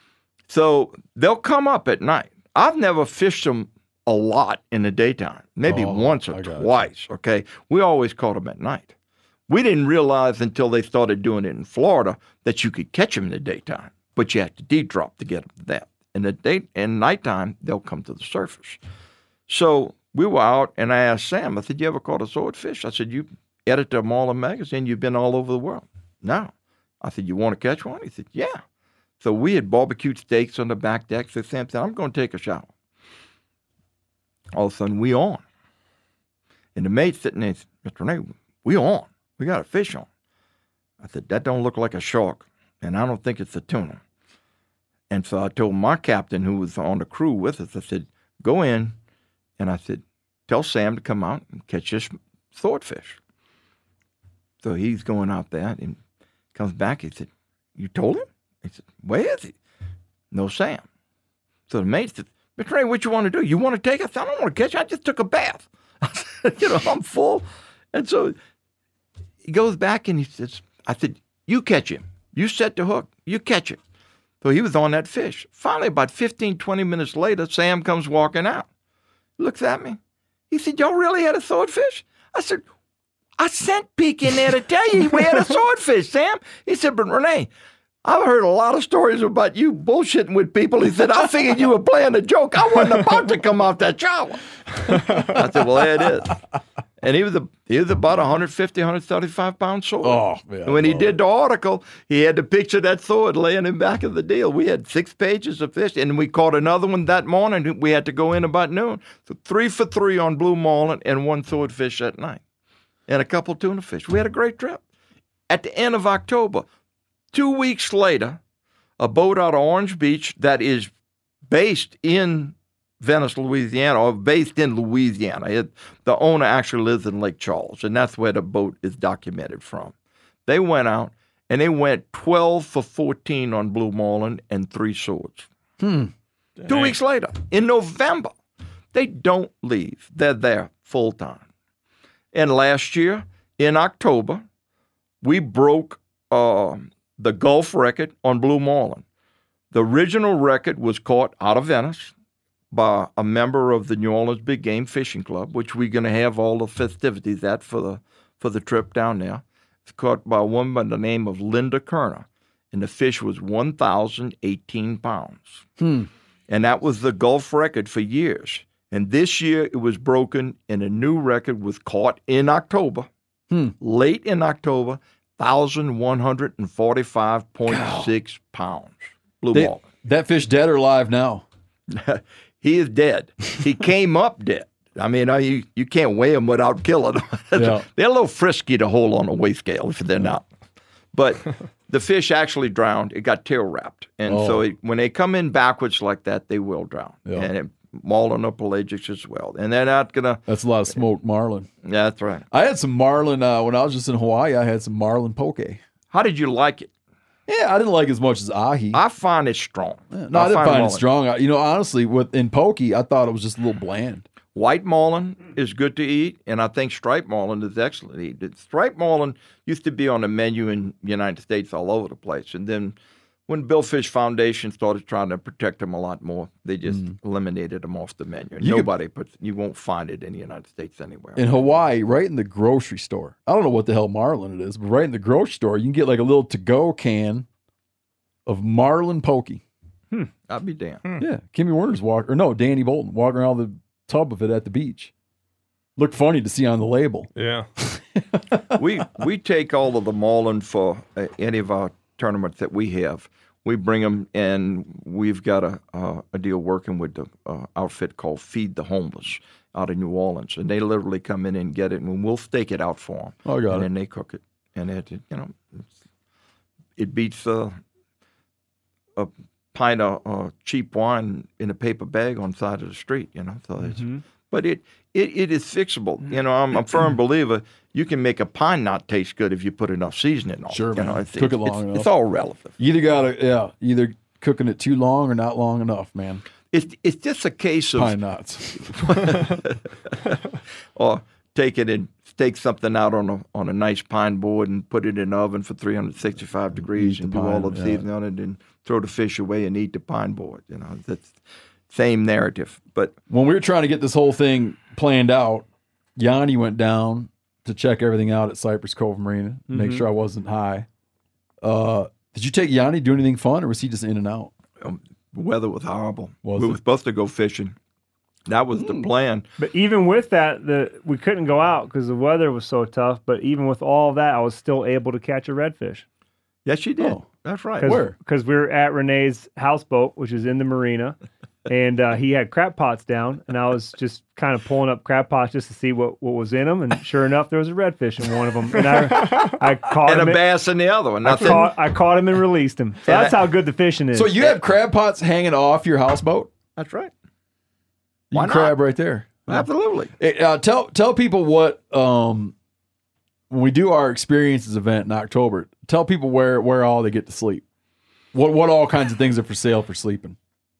So they'll come up at night. I've never fished them a lot in the daytime, maybe Oh, once I or got you. twice, okay? We always caught them at night. We didn't realize until they started doing it in Florida that you could catch them in the daytime, but you have to deep drop to get them to that. In the day and nighttime, they'll come to the surface. So we were out, and I asked Sam, I said, you ever caught a swordfish? I said, you editor of Marlin Magazine, you've been all over the world. No. I said, you want to catch one? He said, yeah. So we had barbecued steaks on the back deck. So Sam said, I'm going to take a shower. All of a sudden, we on. And the mate sitting there, Mister Renee, we on. We got a fish on. I said, that don't look like a shark, and I don't think it's a tuna. And so I told my captain, who was on the crew with us, I said, go in, and I said, tell Sam to come out and catch this swordfish. So he's going out there, and comes back. He said, you told him? He said, where is he? No Sam. So the mate said, Mister Ray, what you want to do? You want to take us? I don't want to catch you. I just took a bath. I said, you know, I'm full. And so he goes back and he says, I said, you catch him. You set the hook. You catch him. So he was on that fish. Finally, about fifteen, twenty minutes later, Sam comes walking out. Looks at me. He said, y'all really had a swordfish? I said, I sent Peek in there to tell you we had a swordfish, Sam. He said, but Renee, I've heard a lot of stories about you bullshitting with people. He said, I figured you were playing a joke. I wasn't about to come off that shower. I said, well, there it is. And he was a, he was about one fifty, one thirty-five pound sword. Oh, man. And when he did the article, he had to picture that sword laying in back of the deal. We had six pages of fish, and we caught another one that morning. We had to go in about noon. So three for three on blue marlin and one swordfish at night. And a couple tuna fish. We had a great trip. At the end of October, two weeks later, a boat out of Orange Beach that is based in Venice, Louisiana, or based in Louisiana. It, the owner actually lives in Lake Charles, and that's where the boat is documented from. They went out, and they went twelve for fourteen on blue marlin and three swords. Hmm. Two weeks later, in November, they don't leave. They're there full time. And last year, in October, we broke uh, the Gulf record on blue marlin. The original record was caught out of Venice by a member of the New Orleans Big Game Fishing Club, which we're going to have all the festivities at for the for the trip down there. It's caught by a woman by the name of Linda Kerner, and the fish was one thousand eighteen pounds. Hmm. And that was the Gulf record for years. And this year it was broken, and a new record was caught in October, hmm. late in October, one thousand one hundred forty-five point six pounds. Blue They, marlin. that fish dead or alive now? He is dead. He came up dead. I mean, I, you, you can't weigh them without killing them. Yeah. They're a little frisky to hold on a weigh scale if they're not. But the fish actually drowned. It got tail wrapped. And Oh. so it, when they come in backwards like that, they will drown. Yeah. And it, marlin or pelagics as well. And they're not going to. That's a lot of smoked marlin. Yeah, that's right. I had some marlin uh, when I was just in Hawaii. I had some marlin poke. How did you like it? Yeah, I didn't like it as much as ahi. I find it strong. Yeah, no, I, I didn't find, marlin. it strong. I, you know, honestly, with in poke, I thought it was just a little bland. White marlin is good to eat, and I think striped marlin is excellent to eat. The striped marlin used to be on the menu in the United States all over the place. And then when Billfish Foundation started trying to protect them a lot more, they just Mm. eliminated them off the menu. You Nobody puts, you won't find it in the United States anywhere. In Hawaii, right in the grocery store. I don't know what the hell marlin it is, but right in the grocery store, you can get like a little to-go can of marlin poke. Hmm. I'll be damned. Hmm. Yeah, Kimmy Warner's walking, or no, Danny Bolton walking around the tub of it at the beach. Looked funny to see on the label. Yeah. we we take all of the marlin for uh, any of our tournaments that we have. We bring them, and we've got a uh, a deal working with the uh, outfit called Feed the Homeless out of New Orleans, and they literally come in and get it, and we'll stake it out for them. Oh, I got and it. then they cook it, and it you know it's, it beats uh, a pint of uh, cheap wine in a paper bag on the side of the street. You know, so it's. Mm-hmm. But it, it, it is fixable. You know, I'm a firm believer you can make a pine knot taste good if you put enough seasoning on Sure, it. You man. know, it's, Cook it's, it long it's, enough. It's all relative. You either gotta, yeah, either cooking it too long or not long enough, man. It's it's just a case of Pine knots. or take it and stake something out on a on a nice pine board and put it in the oven for three hundred sixty-five degrees Eat the and do all pine, the yeah. seasoning on it and throw the fish away and eat the pine board. You know, that's same narrative. But When we were trying to get this whole thing planned out, Yanni went down to check everything out at Cypress Cove Marina, make Mhm. sure I wasn't high. Uh, did you take Yanni do anything fun, or was he just in and out? Um, the weather was horrible. Was we it? were supposed to go fishing. That was the plan. But even with that, the we couldn't go out because the weather was so tough. But even with all that, I was still able to catch a redfish. Yes, you did. Oh. That's right. Cause, Where? Because we were at Renee's houseboat, which is in the marina, and uh, he had crab pots down, and I was just kind of pulling up crab pots just to see what, what was in them, and sure enough, there was a redfish in one of them, and I I caught And him a in- bass in the other one. I Nothing. caught, I caught him and released him. So And that's I- how good the fishing is. So you have crab pots hanging off your houseboat? That's right. You Why can not? crab right there. Absolutely. Hey, uh, tell tell people what um, when we do our experiences event in October. Tell people where where all they get to sleep. What what all kinds of things are for sale for sleeping?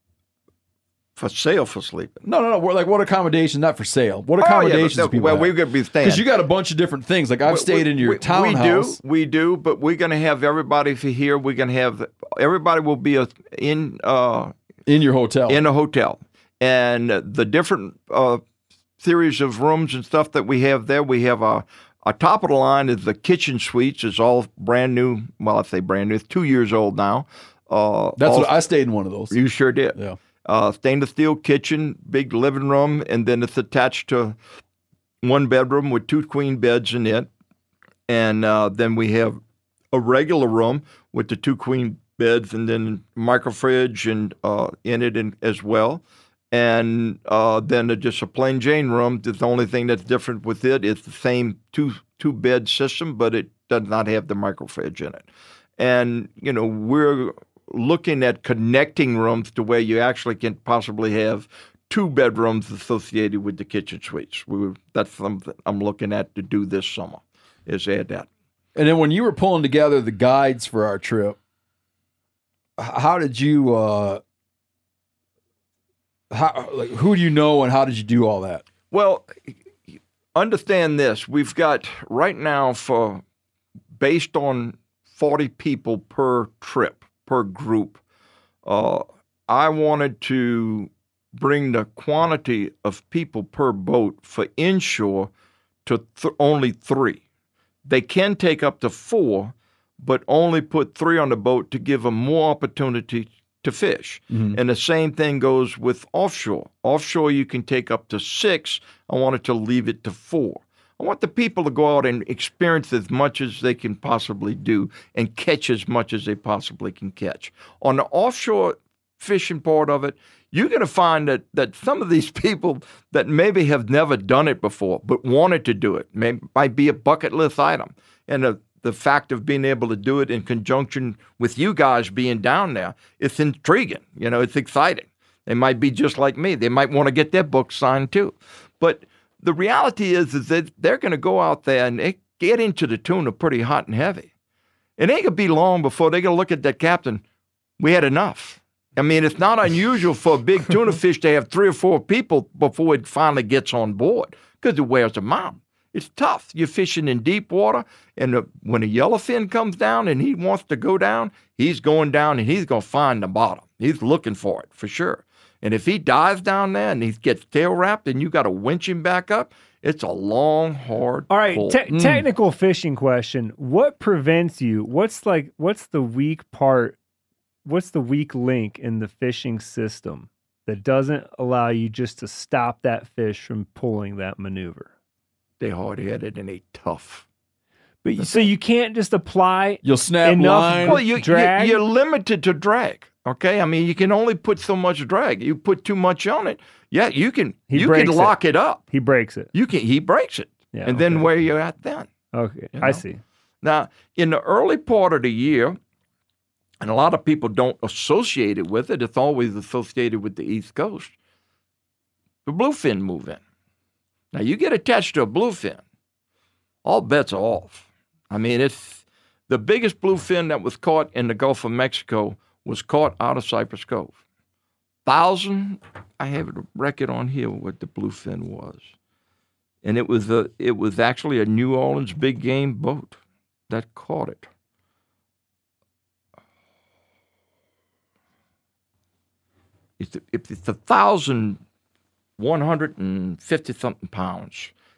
For sale for sleeping. No, no, no. We're like what accommodations? Not for sale. What Oh, yeah, accommodations? but- do people well, have? we're going to be staying. Because you got a bunch of different things. Like I've We- stayed we- in your we, townhouse. We do, we do, but we're going to have everybody for here. We're going to have everybody will be a, in uh, in your hotel. in a hotel, and the different uh, series of rooms and stuff that we have there. We have a, a top of the line is the kitchen suites. It's all brand new. Well, I say brand new. It's two years old now. Uh, That's all- what I stayed in one of those. You sure did. Yeah. Uh, stainless steel kitchen, big living room, and then it's attached to one bedroom with two queen beds in it. And uh, then we have a regular room with the two queen beds and then micro fridge and uh, in it and, as well. And uh, then just a plain Jane room. The only thing that's different with it is the same two two bed system, but it does not have the micro fridge in it. And you know we're looking at connecting rooms to where you actually can possibly have two bedrooms associated with the kitchen suites. We were, that's something I'm looking at to do this summer, is add that. And then when you were pulling together the guides for our trip, h- how did you? Uh, how like who do you know and how did you do all that? Well, understand this. We've got right now for based on forty people per trip, per group. Uh, I wanted to bring the quantity of people per boat for inshore to th- only three. They can take up to four, but only put three on the boat to give them more opportunity to fish. And the same thing goes with offshore. Offshore, you can take up to six. I wanted to leave it to four. I want the people to go out and experience as much as they can possibly do and catch as much as they possibly can catch. On the offshore fishing part of it, you're going to find that, that some of these people that maybe have never done it before but wanted to do it may, might be a bucket list item. And the, the fact of being able to do it in conjunction with you guys being down there, it's intriguing. You know, it's exciting. They might be just like me. They might want to get their book signed too. But the reality is, is that they're going to go out there and they get into the tuna pretty hot and heavy. It ain't going to be long before they're going to look at that captain. We had enough. I mean, it's not unusual for a big tuna fish to have three or four people before it finally gets on board because it wears them out. It's tough. You're fishing in deep water, and the, when a yellowfin comes down and he wants to go down, he's going down and he's going to find the bottom. He's looking for it for sure. And if he dives down there and he gets tail wrapped and you got to winch him back up, it's a long, hard All right, pull. te- technical fishing question. What prevents you? What's like what's the weak part? What's the weak link in the fishing system that doesn't allow you just to stop that fish from pulling that maneuver? They're hard-headed and they tough. But you- so you can't just apply You'll snap enough line. Well, you, you, drag? you're limited to drag. Okay, I mean you can only put so much drag. You put too much on it, yeah, you can He you breaks can it. lock it. up. he breaks it. You can he breaks it, Yeah, and then okay. where you at then? Okay, You I know? see. Now, in the early part of the year, and a lot of people don't associate it with it. It's always associated with the East Coast. The bluefin move in. Now you get attached to a bluefin, all bets are off. I mean, it's the biggest bluefin that was caught in the Gulf of Mexico was caught out of Cypress Cove. Thousand, I have a record on here what the bluefin was, and it was a it was actually a New Orleans big game boat that caught it. It's a, if it's a thousand one hundred and fifty something pounds,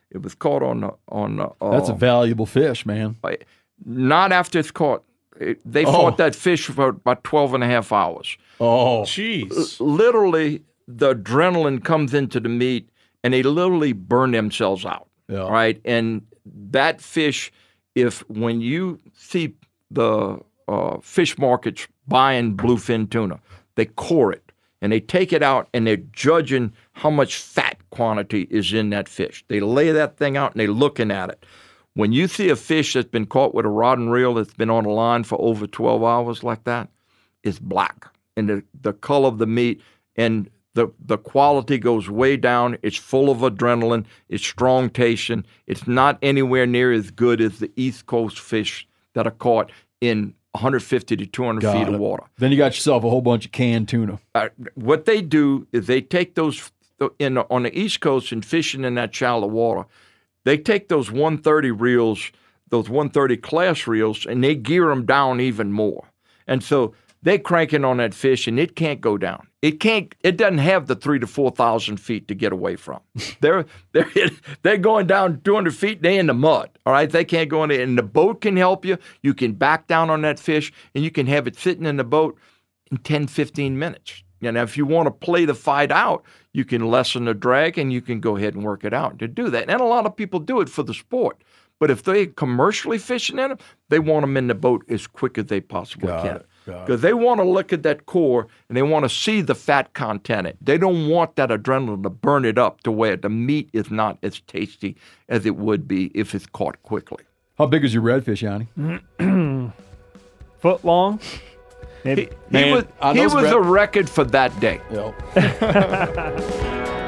It was caught on the, on the, uh, That's a valuable fish, man. not after it's caught. It, they Oh. fought that fish for about twelve and a half hours. Oh, Jeez. Literally, the adrenaline comes into the meat, and they literally burn themselves out. Yeah. Right, and that fish, if when you see the uh, fish markets buying bluefin tuna, they core it and they take it out and they're judging how much fat quantity is in that fish. They lay that thing out and they're looking at it. When you see a fish that's been caught with a rod and reel that's been on a line for over twelve hours like that, it's black. And the, the color of the meat and the, the quality goes way down. It's full of adrenaline. It's strong tasting. It's not anywhere near as good as the East Coast fish that are caught in one hundred fifty to two hundred got feet it. of water. Then you got yourself a whole bunch of canned tuna. Uh, what they do is they take those in on the East Coast and fishing in that shallow water. They take those one thirty reels, those one thirty class reels, and they gear them down even more. And so they're cranking on that fish, and it can't go down. It can't. It doesn't have the three to four thousand feet to get away from. they're they're they're going down two hundred feet. They're in the mud. All right, they can't go in there. And the boat can help you. You can back down on that fish, and you can have it sitting in the boat in ten, fifteen minutes. And if you want to play the fight out, you can lessen the drag, and you can go ahead and work it out to do that. And a lot of people do it for the sport. But if they're commercially fishing in them, they want them in the boat as quick as they possibly Got can. it, got it. Because they want to look at that core and they want to see the fat content in it. They don't want that adrenaline to burn it up to where the meat is not as tasty as it would be if it's caught quickly. How big is your redfish, Yanni? Foot long. Maybe. He, Man, he was, on he those was red- a record for that day. Yep.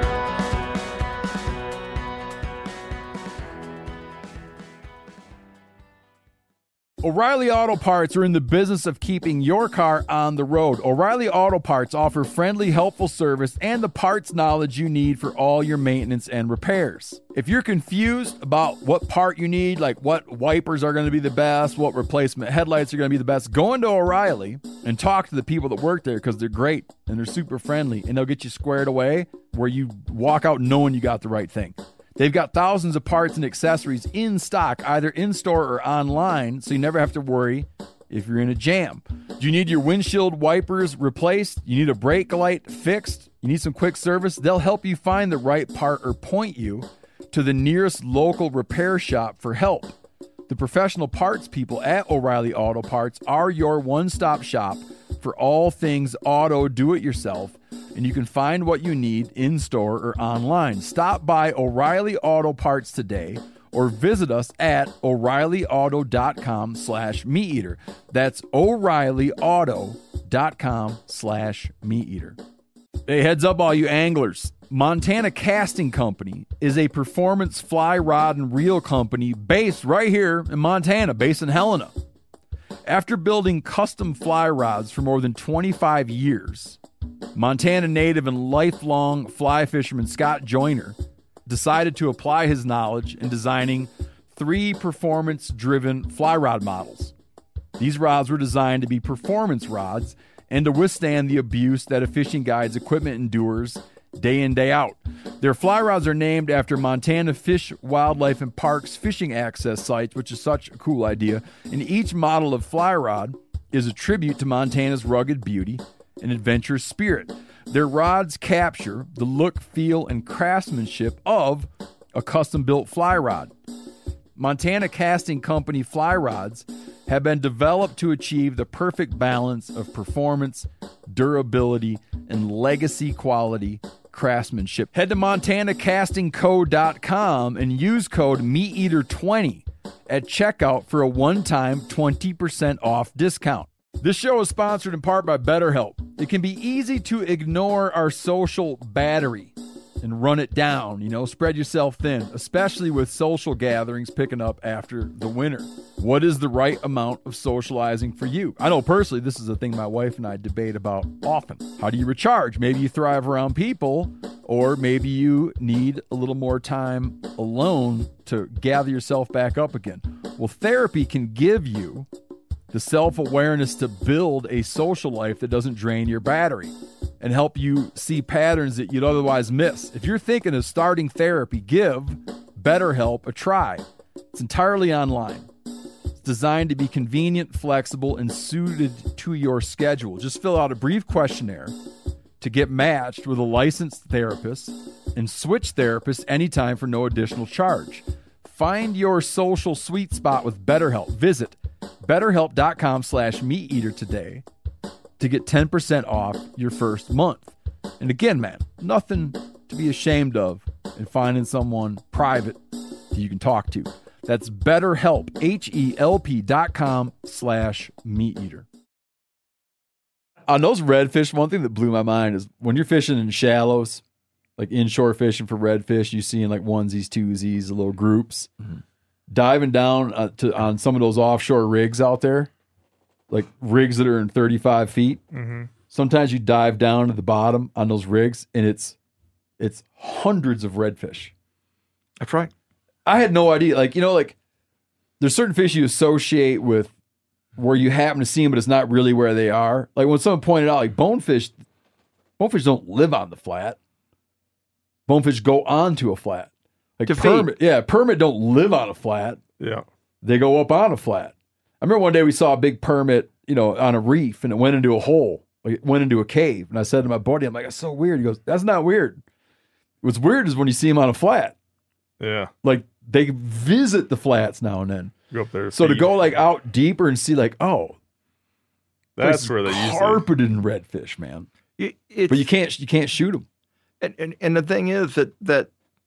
O'Reilly Auto Parts are in the business of keeping your car on the road. O'Reilly Auto Parts offer friendly, helpful service and the parts knowledge you need for all your maintenance and repairs. If you're confused about what part you need, like what wipers are going to be the best, what replacement headlights are going to be the best, go into O'Reilly and talk to the people that work there because they're great and they're super friendly and they'll get you squared away where you walk out knowing you got the right thing. They've got thousands of parts and accessories in stock, either in-store or online, so you never have to worry if you're in a jam. Do you need your windshield wipers replaced? You need a brake light fixed? You need some quick service? They'll help you find the right part or point you to the nearest local repair shop for help. The professional parts people at O'Reilly Auto Parts are your one-stop shop for all things auto do-it-yourself, and you can find what you need in-store or online. Stop by O'Reilly Auto Parts today or visit us at O'Reillyauto.com slash meat eater. That's O'Reillyauto.com slash meat eater. Hey, heads up all you anglers. Montana Casting Company is a performance fly rod and reel company based right here in Montana, based in Helena. After building custom fly rods for more than twenty-five years, Montana native and lifelong fly fisherman Scott Joyner decided to apply his knowledge in designing three performance-driven fly rod models. These rods were designed to be performance rods and to withstand the abuse that a fishing guide's equipment endures day in, day out. Their fly rods are named after Montana Fish, Wildlife, and Parks fishing access sites, which is such a cool idea. And each model of fly rod is a tribute to Montana's rugged beauty and adventurous spirit. Their rods capture the look, feel, and craftsmanship of a custom-built fly rod. Montana Casting Company fly rods have been developed to achieve the perfect balance of performance, durability, and legacy quality craftsmanship. Head to Montana Casting Co dot com and use code meat eater twenty at checkout for a one-time twenty percent off discount. This show is sponsored in part by BetterHelp. It can be easy to ignore our social battery and run it down, you know, spread yourself thin, especially with social gatherings picking up after the winter. What is the right amount of socializing for you? I know personally this is a thing my wife and I debate about often. How do you recharge? Maybe you thrive around people, or maybe you need a little more time alone to gather yourself back up again. Well, therapy can give you the self-awareness to build a social life that doesn't drain your battery and help you see patterns that you'd otherwise miss. If you're thinking of starting therapy, give BetterHelp a try. It's entirely online. It's designed to be convenient, flexible, and suited to your schedule. Just fill out a brief questionnaire to get matched with a licensed therapist and switch therapists anytime for no additional charge. Find your social sweet spot with BetterHelp. Visit betterhelp.com slash meateater today to get ten percent off your first month. And again, man, nothing to be ashamed of in finding someone private that you can talk to. That's BetterHelp, H-E-L-P dot com slash meateater. On those redfish, one thing that blew my mind is when you're fishing in shallows, like inshore fishing for redfish, you see in like onesies, twosies, little groups. Mm-hmm. Diving down uh, to on some of those offshore rigs out there, like rigs that are in thirty-five feet. Mm-hmm. Sometimes you dive down to the bottom on those rigs, and it's it's hundreds of redfish. That's right. I had no idea. Like, you know, like there's certain fish you associate with where you happen to see them, but it's not really where they are. Like when someone pointed out, like bonefish, bonefish don't live on the flat. Bonefish go onto a flat. Like To permit, yeah, permit don't live on a flat. Yeah. They go up on a flat. I remember one day we saw a big permit, you know, on a reef, and it went into a hole. Like it went into a cave. And I said to my buddy, I'm like, that's so weird. He goes, that's not weird. What's weird is when you see them on a flat. Yeah. Like they visit the flats now and then. Go up there. So to feed. go like out deeper and see like, oh, That's where they usually. carpeted in redfish, man. It, it's, But you can't you can't shoot them. and, and and the thing is that that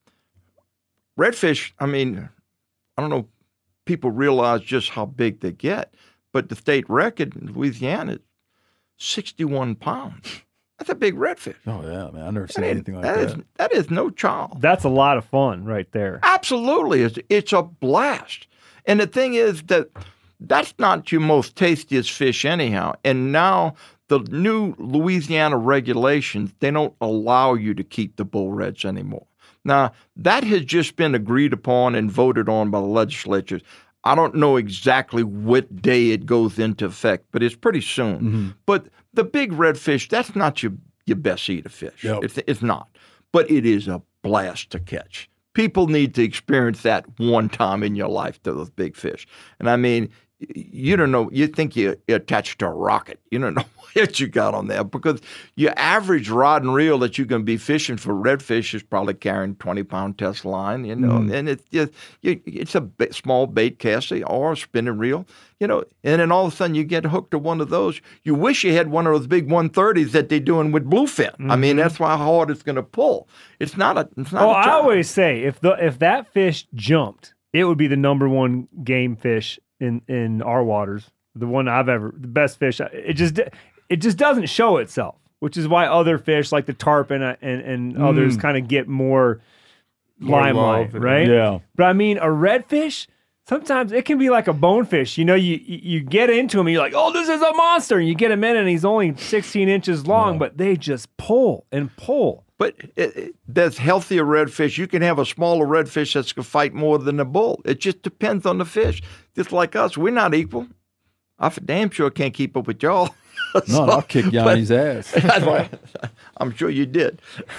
redfish. I mean, I don't know. if People realize just how big they get, but the state record in Louisiana is sixty-one pounds. That's a big redfish. Oh yeah, man. I've never seen That is- anything like that that. is that is no child. That's a lot of fun right there. Absolutely, it's it's a blast. And the thing is that that's not your most tastiest fish anyhow. And now the new Louisiana regulations, they don't allow you to keep the bull reds anymore. Now, that has just been agreed upon and voted on by the legislatures. I don't know exactly what day it goes into effect, but it's pretty soon. Mm-hmm. But the big redfish, that's not your, your best eater fish. Yep. It's, it's not. But it is a blast to catch. People need to experience that one time in your life to those big fish. And I mean, you don't know, you think you're attached to a rocket. You don't know what you got on there because your average rod and reel that you're going to be fishing for redfish is probably carrying twenty pound test line, you know, Mm. and it's just, you, it's a bit, small bait casting or a spinning reel, you know, and then all of a sudden you get hooked to one of those. You wish you had one of those big one thirties that they're doing with bluefin. Mm-hmm. I mean, that's how hard it's going to pull. It's not a, it's not Oh, a I job. always say if the if that fish jumped, it would be the number one game fish in in our waters. The one I've ever, the best fish. It just it just doesn't show itself, which is why other fish like the tarpon and and Mm. others kind of get more, More limelight, love, right? Yeah. But I mean, a redfish, sometimes it can be like a bonefish. You know, you you you get into him and you're like, oh, this is a monster. And you get him in and he's only sixteen inches long, but they just pull and pull. But it, it, there's healthier redfish. You can have a smaller redfish that's going to fight more than a bull. It just depends on the fish. Just like us, we're not equal. I for damn sure can't keep up with y'all. No, I'll kick Yanni's ass. That's right. I'm sure you did.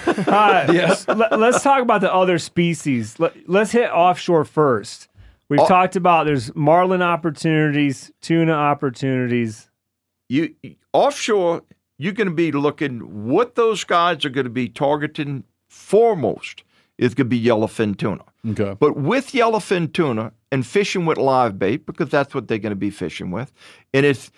Uh, yes. Let, us talk about the other species. Let, let's hit offshore first. We've Oh. talked about there's marlin opportunities, tuna opportunities. You offshore, you're going to be looking. What those guys are going to be targeting foremost is going to be yellowfin tuna. Okay. But with yellowfin tuna and fishing with live bait, because that's what they're going to be fishing with, and it's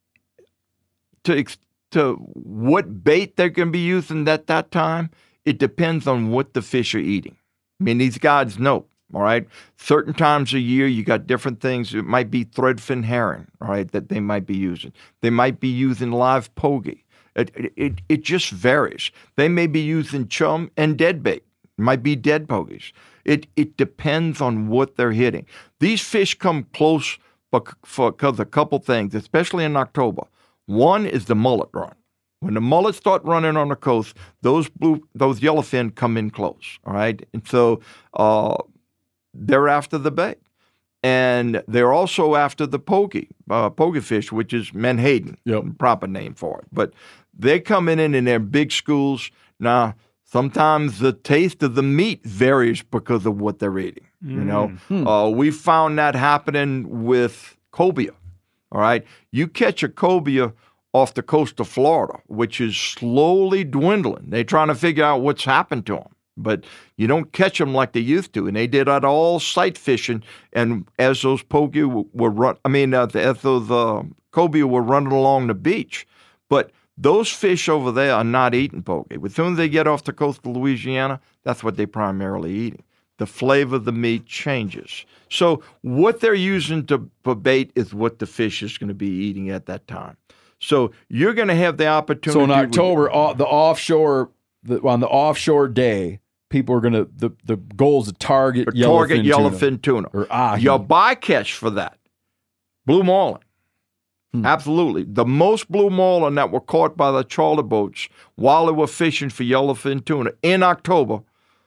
to ex- to what bait they're going to be using at that time, it depends on what the fish are eating. I mean, these guys know, all right? Certain times a year, you got different things. It might be threadfin herring, all right, that they might be using. They might be using live pogie. It, it, it, it just varies. They may be using chum and dead bait. It might be dead pogies. It it depends on what they're hitting. These fish come close because of a couple things, especially in October. One is the mullet run. When the mullets start running on the coast, those blue, those yellowfin come in close, all right? And so uh, they're after the bait. And they're also after the pogie, uh, pogie fish, which is menhaden, Yep. proper name for it. But they're coming in in their big schools. Now, Sometimes the taste of the meat varies because of what they're eating. You know, Hmm. uh, we found that happening with cobia. All right, you catch a cobia off the coast of Florida, which is slowly dwindling. They're trying to figure out what's happened to them, but you don't catch them like they used to. And they did that all sight fishing. And as those cobia were, were run, I mean, uh, as those uh, cobia were running along the beach, but those fish over there are not eating poke. As soon as they get off the coast of Louisiana, that's what they're primarily eating. The flavor of the meat changes. So what they're using to for bait is what the fish is going to be eating at that time. So you're going to have the opportunity. So in October, uh, the offshore, the, on the offshore day, people are going to, the, the goal is to target to yellowfin target tuna. yellowfin tuna. Or ahi. Your bycatch for that, blue marlin. Hmm. Absolutely. The most blue marlin that were caught by the charter boats while they were fishing for yellowfin tuna in October,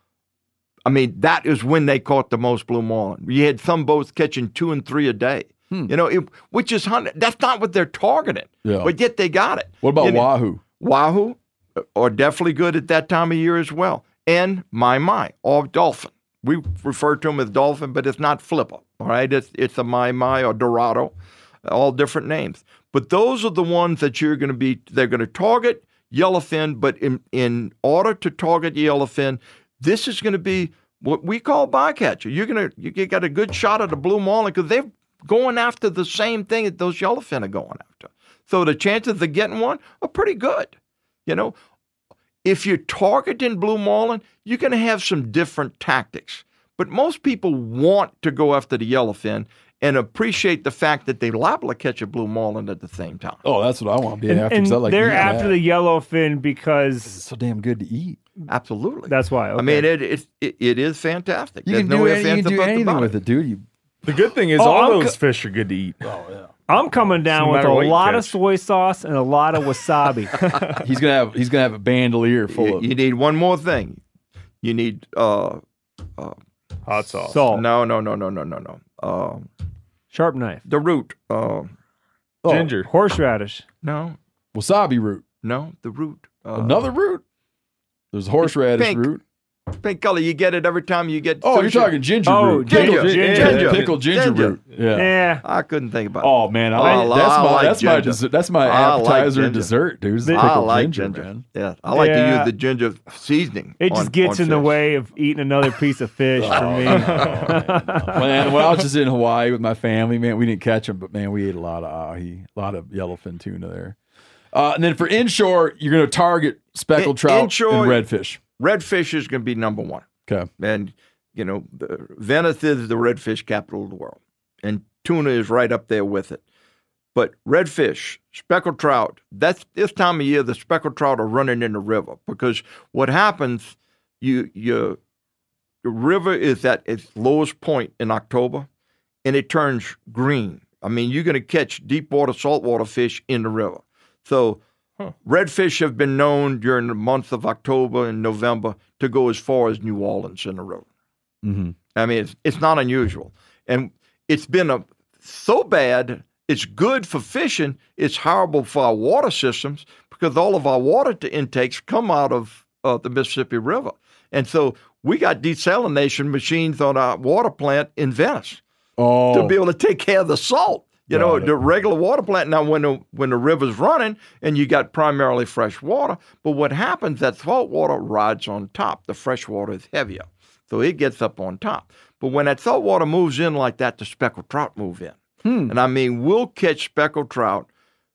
I mean, that is when they caught the most blue marlin. You had some boats catching two and three a day. Hmm. You know, it, which is hundred. That's not what they're targeting, Yeah. but yet they got it. What about You know, wahoo? Wahoo are definitely good at that time of year as well. And my my or dolphin. We refer to them as dolphin, but it's not flipper. All right, it's it's a my my or dorado, all different names. But those are the ones that you're going to be. They're going to target yellowfin, but in in order to target yellowfin, this is going to be what we call bycatcher. You're gonna you get a good shot at the blue marlin because they're going after the same thing that those yellowfin are going after. So the chances of getting one are pretty good. You know, if you're targeting blue marlin, you're going to have some different tactics. But most people want to go after the yellowfin and appreciate the fact that they're liable to catch a blue marlin at the same time. Oh, that's what I want to be And, after. and 'cause I like they're eating after that. the yellowfin because It's so damn good to eat. Absolutely. that's why. I okay. mean, it, it, it, it is fantastic. You There's can no do, ifs, any, you ands, can or do buts anything about with it, dude. You, The good thing is Oh, all I'm those co- fish are good to eat. I'm coming down No with matter a what you lot of catch. soy sauce and a lot of wasabi. he's gonna have he's gonna have a bandolier full You, of. you need one more thing. You need uh, Hot sauce. Salt, no, no, no, no, no, no, no. Uh, sharp knife, the root. Uh, Oh, Ginger. horseradish. no, wasabi root. no, the root. Uh, Another root. There's horseradish pink. root. pink color. You get it every time you get. Oh, you're sushi. talking ginger Oh, root. ginger, Pickled ginger. yeah, Ginger. Pickled ginger, Ginger. root. Yeah. Yeah. I couldn't think about it. Oh man, I Oh, like, that's I my like that's my ginger. dessert, that's my I like appetizer and ginger. dessert, dude. is the I I pickled like ginger, ginger. man. Yeah, I like to Yeah. use the ginger seasoning. It just on- gets on in the fish. way of eating another piece of fish for me. when, when I was just in Hawaii with my family, man, we didn't catch them, but man, we ate a lot of ahi, a lot of yellowfin tuna there. Uh, and then for inshore, you're going to target speckled In- trout inshore- and redfish. Redfish is going to be number one. Okay. And, you know, the, Venice is the redfish capital of the world. And tuna is right up there with it. But redfish, speckled trout, that's this time of year the speckled trout are running in the river because what happens, you you the river is at its lowest point in October and it turns green. I mean, you're going to catch deep water, saltwater fish in the river. So Huh. redfish have been known during the months of October and November to go as far as New Orleans in the river. Mm-hmm. I mean, it's, it's not unusual. And it's been a so bad, it's good for fishing, it's horrible for our water systems because all of our water to intakes come out of uh, the Mississippi River. And so we got desalination machines on our water plant in Venice Oh, to be able to take care of the salt. You Got know, it. the regular water plant. Now, when the when the river's running and you got primarily fresh water, but what happens that salt water rides on top. The fresh water is heavier, so it gets up on top. But when that salt water moves in like that, the speckled trout move in. Hmm. And I mean, we'll catch speckled trout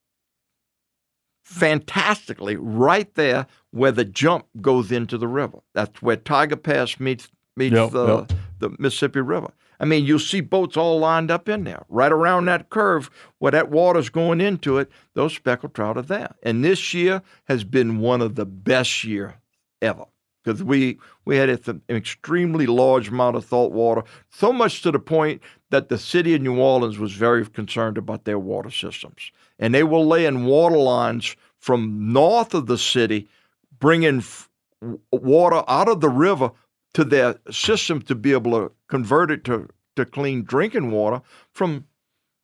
fantastically right there where the jump goes into the river. That's where Tiger Pass meets meets Yep, the, yep. the Mississippi River. I mean, you'll see boats all lined up in there, right around that curve where that water's going into it. Those speckled trout are there. And this year has been one of the best year ever because we, we had an extremely large amount of salt water, so much to the point that the city of New Orleans was very concerned about their water systems. And they were laying water lines from north of the city, bringing f- water out of the river to their system to be able to convert it to, to clean drinking water from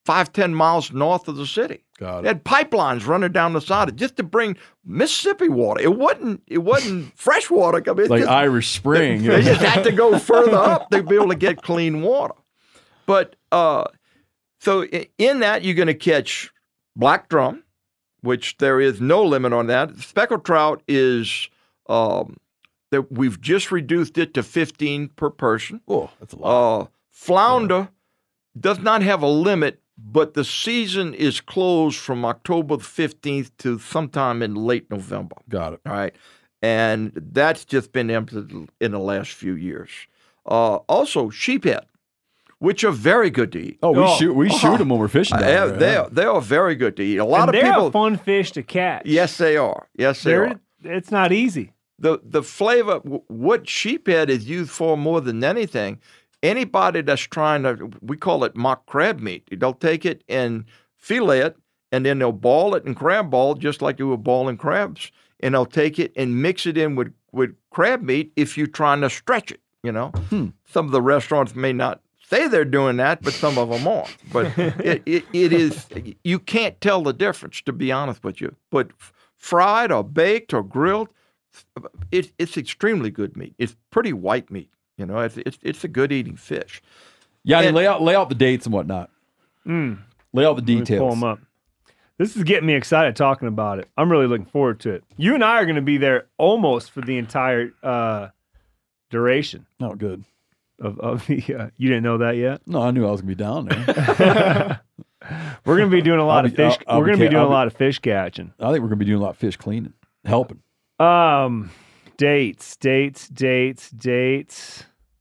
five, ten miles north of the city. Got They it. had pipelines running down the side of just to bring Mississippi water. It wasn't it wasn't fresh water coming. It's Like just- Irish Spring. They just had to go further up to be able to get clean water. But uh, so i- in that, you're going to catch black drum, which there is no limit on that. Speckled trout is, um, that we've just reduced it to fifteen per person. Oh, that's a lot. Uh, flounder does not have a limit, but the season is closed from October fifteenth to sometime in late November. Got it. All right. And that's just been emptied in the last few years. Uh, also, sheephead, which are very good to eat. Oh, we Oh, shoot we uh-huh. shoot them when we're fishing. Uh, Down they, there, they, yeah. are, they are very good to eat. A lot and of they're people. a fun fish to catch. Yes, they are. Yes, they They're, are. it's not easy. The the flavor, w- what sheephead is used for more than anything, anybody that's trying to, we call it mock crab meat. They'll take it and fillet it, and then they'll ball it in crab ball, just like you were balling crabs. And they'll take it and mix it in with, with crab meat if you're trying to stretch it, you know. Hmm. Some of the restaurants may not say they're doing that, but some of them aren't. But it, it, it is, you can't tell the difference, to be honest with you. But f- fried or baked or grilled, it, it's extremely good meat. It's pretty white meat, you know. It's it's, it's a good eating fish. Yeah, And- lay out lay out the dates and whatnot. Mm. Lay out the Let me pull details. them up. This is getting me excited talking about it. I'm really looking forward to it. You and I are going to be there almost for the entire uh, duration Oh, good. of, of the. Uh, you didn't know that yet? No, I knew I was gonna be down there. We're going to be doing a lot I'll of be- fish. I'll- I'll we're be going to be ca- doing I'll a be- lot of fish catching. I think we're gonna be doing a lot of fish cleaning, helping. Um, dates, dates, dates, dates.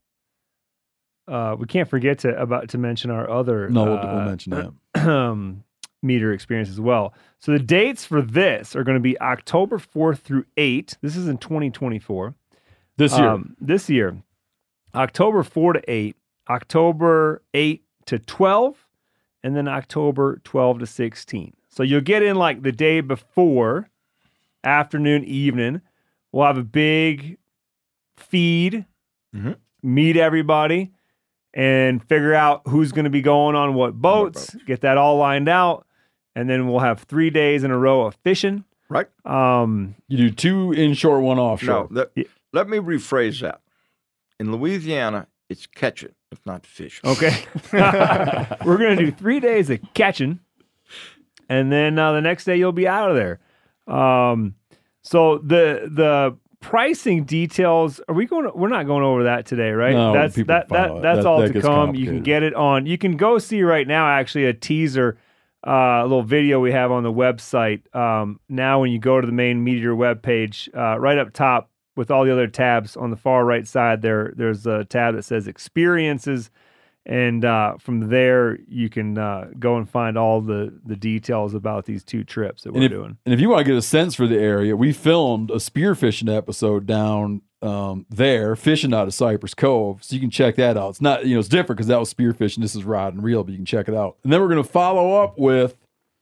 Uh, we can't forget to about to mention our other. No, we'll, uh, we'll mention that. um, meter experience as well. So the dates for this are going to be October fourth through eighth. This is in twenty twenty-four. This year. Um, this year, October fourth to eighth, October eighth to twelve, and then October twelfth to sixteen. So you'll get in like the day before, afternoon, evening. We'll have a big feed, Mhm. meet everybody, and figure out who's going to be going on what boats, get that all lined out, and then we'll have three days in a row of fishing. Right? Um, You do two inshore, one offshore. No, that, let me rephrase that. In Louisiana, it's catching, it's not fishing. okay. We're going to do three days of catching, and then uh, the next day you'll be out of there. Um, so the the pricing details, are we going to, we're not going over that today, right? No, that's people that, follow that it. that's That- all that to gets come. You can complicated. get it on, you can go see right now actually a teaser, uh, a little video we have on the website. Um, now when you go to the main Meteor webpage, uh, right up top with all the other tabs on the far right side there, there's a tab that says experiences. And uh, from there, you can uh, go and find all the, the details about these two trips that we're And if, doing. and if you want to get a sense for the area, we filmed a spearfishing episode down um, there, fishing out of Cypress Cove. So you can check that out. It's not, you know, it's different because that was spearfishing. This is rod and reel, but you can check it out. And then we're going to follow up with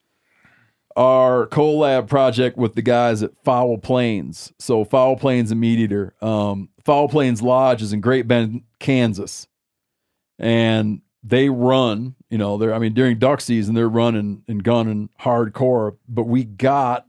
our collab project with the guys at Foul Plains. So Foul Plains and Meat Eater. Um, Foul Plains Lodge is in Great Bend, Kansas. And they run, you know, they're, I mean, during duck season, they're running and gunning hardcore, but we got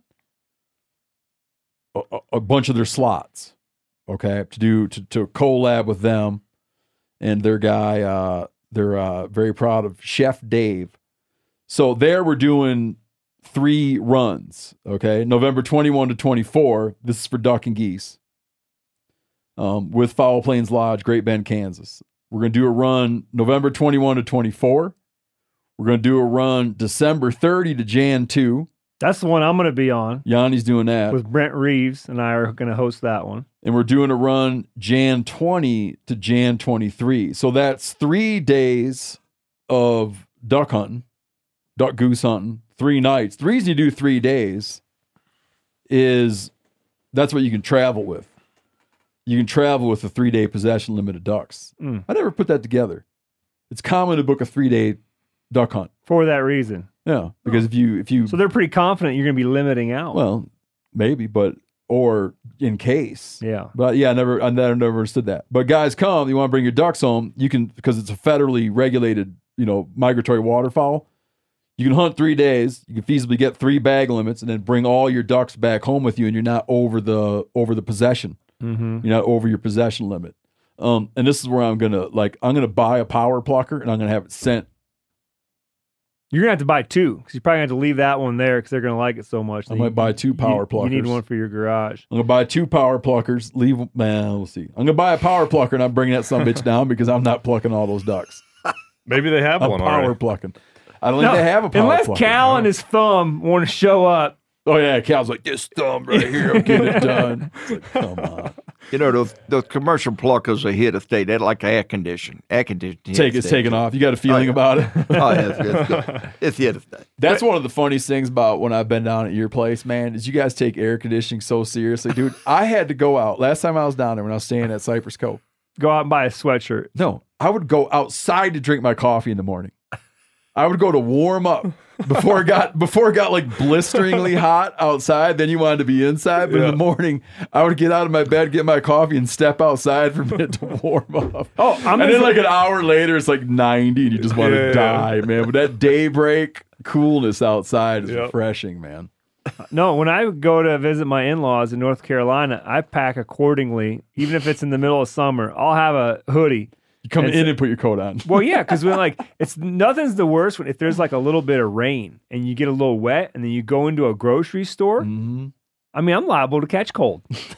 a, a- a bunch of their slots, okay, to do, to, to collab with them and their guy, uh, they're uh, very proud of Chef Dave. So there we're doing three runs, okay, November twenty-first to twenty-fourth. This is for duck and geese um, with Foul Plains Lodge, Great Bend, Kansas. We're going to do a run November twenty-first to twenty-fourth. We're going to do a run December thirtieth to January second. That's the one I'm going to be on Yanni's doing that. with Brent Reeves, and I are going to host that one. And we're doing a run January twentieth to January twenty-third. So that's three days of duck hunting, duck goose hunting, three nights. The reason you do three days is that's what you can travel with. You can travel with a three-day possession limit of ducks. Mm. I never put that together. It's common to book a three-day duck hunt. For that reason. Yeah, because if you if you So they're pretty confident you're going to be limiting out. well, maybe, but or in case. yeah. But yeah, I never I never, never understood that. But guys, come, you want to bring your ducks home, you can, because it's a federally regulated, you know, migratory waterfowl. You can hunt three days. You can feasibly get three bag limits, and then bring all your ducks back home with you, and you're not over the over the possession. Mm-hmm. You're not over your possession limit. Um, and this is where I'm gonna like I'm gonna buy a power plucker, and I'm gonna have it sent. You're gonna have to buy two because you're probably gonna have to leave that one there because they're gonna like it so much. I might you, buy two power you, pluckers. You need one for your garage. I'm gonna buy two power pluckers. Leave, man. We'll see. I'm gonna buy a power plucker, and I'm bringing that son bitch down because I'm not plucking all those ducks. Maybe they have I'm one power already. plucking. I don't No, think they have a power unless plucker. Cal and his thumb want to show up. Oh yeah, Cal's like this thumb right here. I'm getting it done. It's like, come on. You know, those those commercial pluckers are here to stay. They're like air condition. Air conditioning. Take it's taken off. You got a feeling yeah. about it? Oh, yeah, it's, it's, good. It's here to stay. That's one of the funniest things about when I've been down at your place, man, is you guys take air conditioning so seriously. Dude, I had to go out. Last time I was down there when I was staying at Cypress Cove. Go out and buy a sweatshirt. No, I would go outside to drink my coffee in the morning. I would go to warm up before it got before it got like blisteringly hot outside. Then you wanted to be inside, but Yeah. in the morning I would get out of my bed, get my coffee, and step outside for a minute to warm up. Oh, I'm and just- then like an hour later, it's like ninety, and you just want to Yeah. die, man. But that daybreak coolness outside is Yep. refreshing, man. No, when I go to visit my in-laws in North Carolina, I pack accordingly. Even if it's in the middle of summer, I'll have a hoodie. You come And in so- and put your coat on. Well, yeah, because when like it's nothing's the worst when if there's like a little bit of rain and you get a little wet and then you go into a grocery store. Mhm. I mean, I'm liable to catch cold.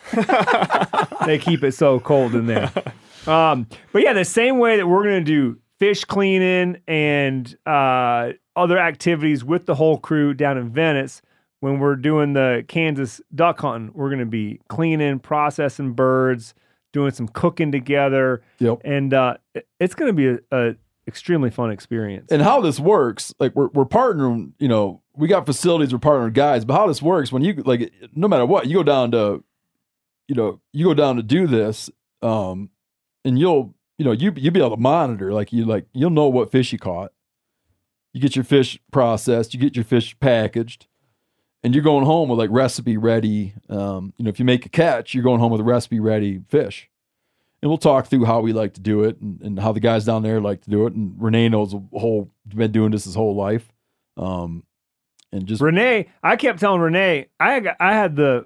They keep it so cold in there. Um, but yeah, the same way that we're gonna do fish cleaning and uh, other activities with the whole crew down in Venice. When we're doing the Kansas duck hunting, we're gonna be cleaning, processing birds, doing some cooking together. Yep. And uh, it- it's going to be a, a extremely fun experience. And how this works, like we're we're partnering, you know, we got facilities, we're partnering with guys, but how this works when you like no matter what, you go down to, you know, you go down to do this, um, and you'll, you know, you you'll be able to monitor, like you like you'll know what fish you caught. You get your fish processed, you get your fish packaged, and you're going home with like recipe ready. Um, you know, if you make a catch, you're going home with a recipe ready fish. And we'll talk through how we like to do it and, and how the guys down there like to do it. And Renee knows a whole been doing this his whole life. Um, and just Renee, I kept telling Renee, I got, I had the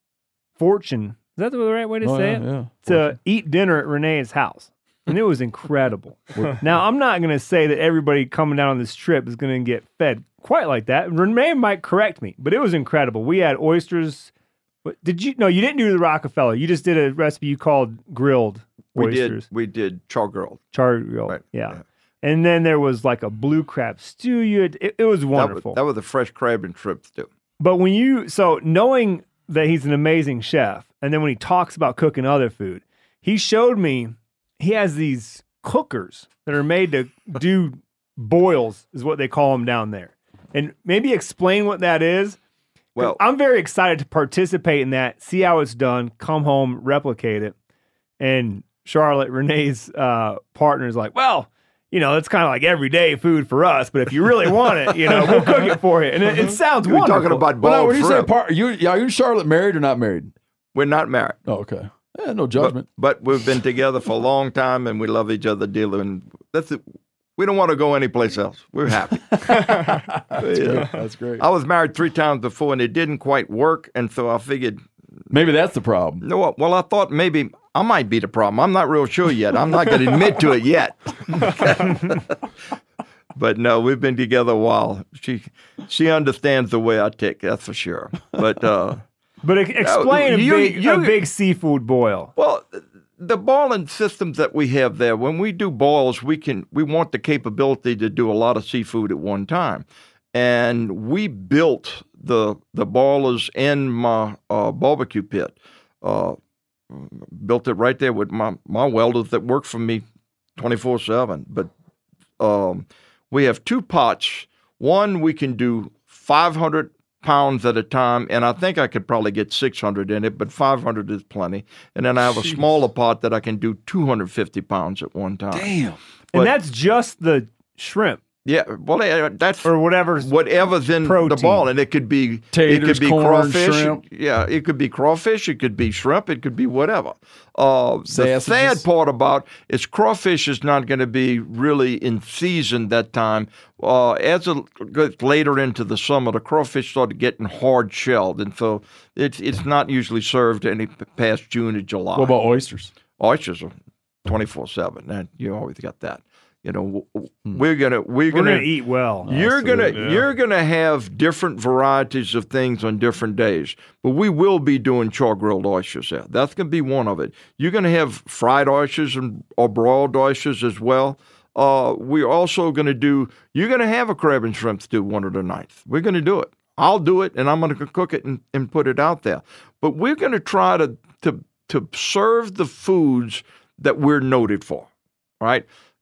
fortune. Is that the right way to Oh, say yeah, it? yeah. To eat dinner at Renee's house. And it was incredible. Now, I'm not going to say that everybody coming down on this trip is going to get fed quite like that. Renee might correct me, but it was incredible. We had oysters. What- Did you? No, you didn't do the Rockefeller. You just did a recipe you called grilled We oysters. did. We did char grilled. Char grilled. Right, Yeah. yeah. And then there was like a blue crab stew. You had, it, it was That wonderful. was, that was the fresh crab and shrimp stew. But when you, so knowing that he's an amazing chef, and then when he talks about cooking other food, he showed me he has these cookers that are made to do boils, is what they call them down there. And maybe explain what that is. Well, I'm very excited to participate in that, see how it's done, come home, replicate it. And Charlotte, Renee's uh, partner, is like, well, you know, it's kind of like everyday food for us, but if you really want it, you know, we'll cook it for you. And it, it sounds you're wonderful. talking about Well, now, boiled when you say shrimp. part, you, are you and Charlotte married or not married? We're not married. Oh, okay. Yeah, no But, judgment. but we've been together for a long time, and we love each other dearly. And that's it. We don't want to go anyplace else. We're happy. That's great. That's great. I was married three times before, and it didn't quite work. And so I figured, Maybe that's the problem. you know what? Well, I thought maybe I might be the problem. I'm not real sure yet. I'm not going to admit to it yet. But no, we've been together a while. She she understands the way I tick. That's for sure. But uh, But ex- explain you- a, big, you- a big seafood boil. well, the boiling systems that we have there, when we do boils, we can we want the capability to do a lot of seafood at one time, and we built the the boilers in my uh, barbecue pit. Uh, built it right there with my my welders that work for me twenty-four seven. But um, we have two pots. One we can do five hundred pounds at a time, and I think I could probably get six hundred in it, but five hundred is plenty. And then I have a smaller pot that I can do two hundred fifty pounds at one time. Damn. But- And that's just the shrimp. Yeah, well, eh, that's or whatever's whatever's in protein. the ball, and it could be Taters, it could be corn, crawfish. shrimp. Yeah, it could be crawfish. It could be shrimp. It could be whatever. Uh, the Sausages. sad part about is crawfish is not going to be really in season that time. Uh, as it gets later into the summer, the crawfish started getting hard shelled, and so it's it's not usually served any past June or July. What about oysters? Oysters are twenty-four seven, and you always got that. You know, we're gonna we're, We're gonna, gonna eat well. You're gonna Absolutely, yeah. you're gonna have different varieties of things on different days, but we will be doing char grilled oysters there. That's gonna be one of it. You're gonna have fried oysters and or broiled oysters as well. Uh, we're also gonna do. You're gonna have a crab and shrimp stew one of the nights. We're gonna do it. I'll do it, and I'm gonna cook it and, and put it out there. But we're gonna try to to to serve the foods that we're noted for, right?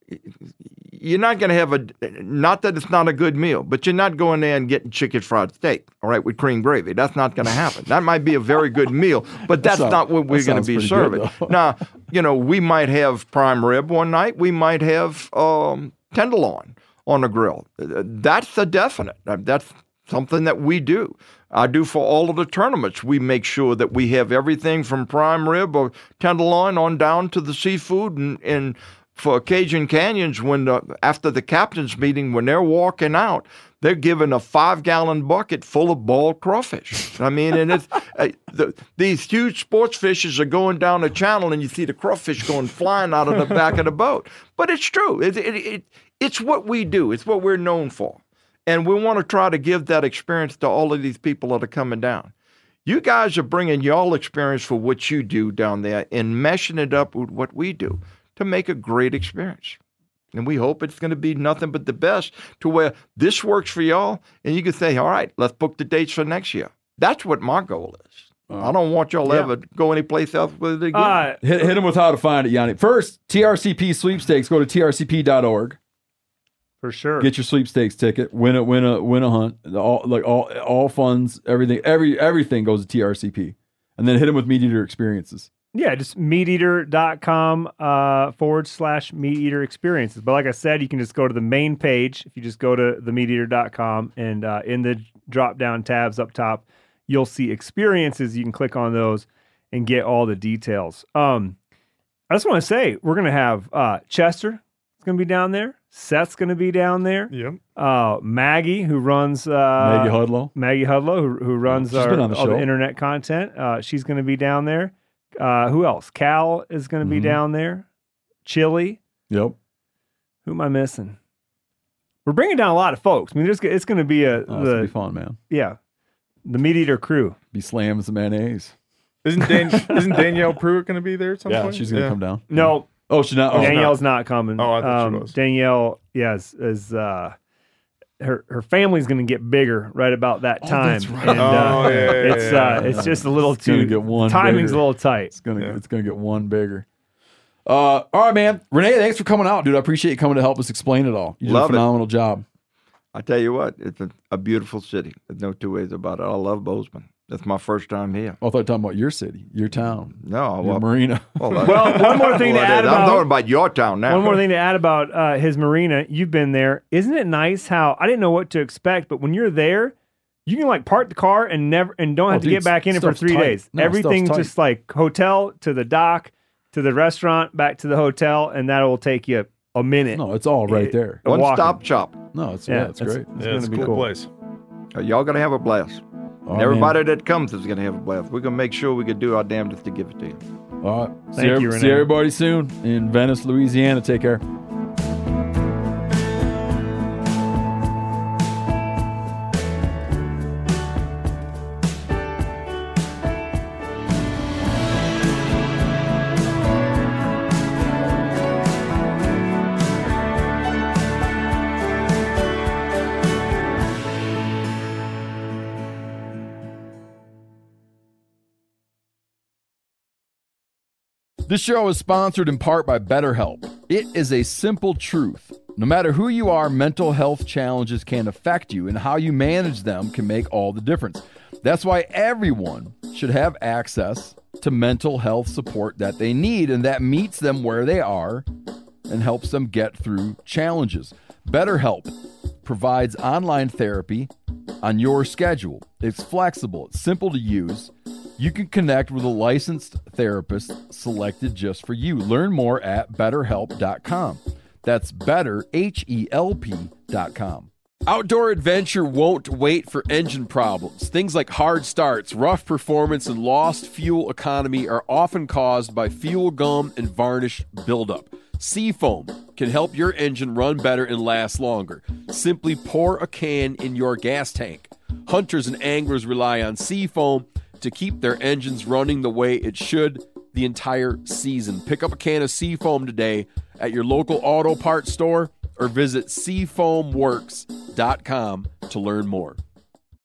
You're not going to have a, not that it's not a good meal, but you're not going there and getting chicken fried steak, all right, with cream gravy. That's not going to happen. That might be a very good meal, but that's That sound- not what we're that going to sounds be pretty serving. good, though. Now, you know, we might have prime rib one night. We might have um, tenderloin on the grill. That's a definite. That's something that we do. I do for all of the tournaments. We make sure that we have everything from prime rib or tenderloin on down to the seafood. And, and for Cajun Canyons, when the, after the captain's meeting, when they're walking out, they're given a five-gallon bucket full of boiled crawfish. I mean, and it's uh, the, these huge sports fishes are going down the channel, and you see the crawfish going flying out of the back of the boat. But it's true. It, it, it, it's what we do. It's what we're known for. And we want to try to give that experience to all of these people that are coming down. You guys are bringing y'all experience for what you do down there and meshing it up with what we do to make a great experience. And we hope it's going to be nothing but the best to where this works for y'all and you can say, all right, let's book the dates for next year. That's what my goal is. I don't want y'all to Yeah. ever go anyplace else with it again. Uh, Hit, hit him with how to find it, Yanni. First, T R C P sweepstakes. Go to T R C P dot org. for sure. Get your sweepstakes ticket. Win a win a win a hunt. All like all all funds, everything, every everything goes to T R C P. And then hit him with Meat Eater experiences. Yeah, just meateater.com uh, forward slash meat eater experiences. But like I said, you can just go to the main page. If you just go to the meat eater dot com and uh, in the drop down tabs up top, you'll see experiences. You can click on those and get all the details. Um, I just want to say we're going to have uh, Chester is going to be down there. Seth's going to be down there. Yep. Uh, Maggie, who runs uh, Maggie Hudlow. Maggie Hudlow, who, who runs she's our, been on the all the show. internet content. Uh, she's going to be down there. Uh, who else? Cal is going to be Mhm. down there. Chili. Yep. Who am I missing? We're bringing down a lot of folks. I mean, there's, it's going to be a Oh, it's gonna the be fun, man. yeah, the Meat Eater crew. Be slamming some mayonnaise. Isn't Dan- isn't Danielle Pruitt going to be there at some Yeah, point? she's gonna come down. No, Oh, she's not. Oh, Danielle's not. coming. Oh, I thought she Um, was. Danielle, yes, is uh, her her family's going to get bigger right about that Oh, time. that's right. And, uh, Oh, yeah, yeah, it's yeah, uh, yeah. it's just a little It's gonna too. get one timing's bigger. a little tight. It's gonna Yeah. it's gonna get one bigger. Uh, all right, man. Renee, thanks for coming out, dude. I appreciate you coming to help us explain it all. You did Love a it. phenomenal job. I tell you what, it's a, a beautiful city. There's no two ways about it. I love Bozeman. That's my first time here. Oh, I thought you were talking about your city, your town, No, your well, marina. well, Well, one more thing to well, add I'm about- talking about your town now. One more thing to add about uh, his marina. You've been there. Isn't it nice how I didn't know what to expect, but when you're there, you can like park the car and never and don't Oh, have to dude, get back in it for stuff's three tight. days. No, Everything's stuff's tight. just like hotel to the dock to the restaurant back to the hotel, and that will take you a minute. No, it's all right there. One walking. stop shop. No, it's Yeah, yeah, it's it's- great. It's Yeah, gonna it's a be cool, cool. place. Uh, y'all gonna have a blast. Oh, And everybody that comes is gonna have a blast. We're gonna make sure we can do our damnedest to give it to you. man. All right. see, Thank ev- you, see Renee. everybody soon in Venice, Louisiana. Take care. This show is sponsored in part by BetterHelp. It is a simple truth. No matter who you are, mental health challenges can affect you, and how you manage them can make all the difference. That's why everyone should have access to mental health support that they need and that meets them where they are and helps them get through challenges. BetterHelp provides online therapy on your schedule. It's flexible, it's simple to use. You can connect with a licensed therapist selected just for you. Learn more at better help dot com. That's better, H E L P dot com. Outdoor adventure won't wait for engine problems. Things like hard starts, rough performance, and lost fuel economy are often caused by fuel gum and varnish buildup. Seafoam can help your engine run better and last longer. Simply pour a can in your gas tank. Hunters and anglers rely on Seafoam to keep their engines running the way it should the entire season. Pick up a can of Seafoam today at your local auto parts store or visit seafoam works dot com to learn more.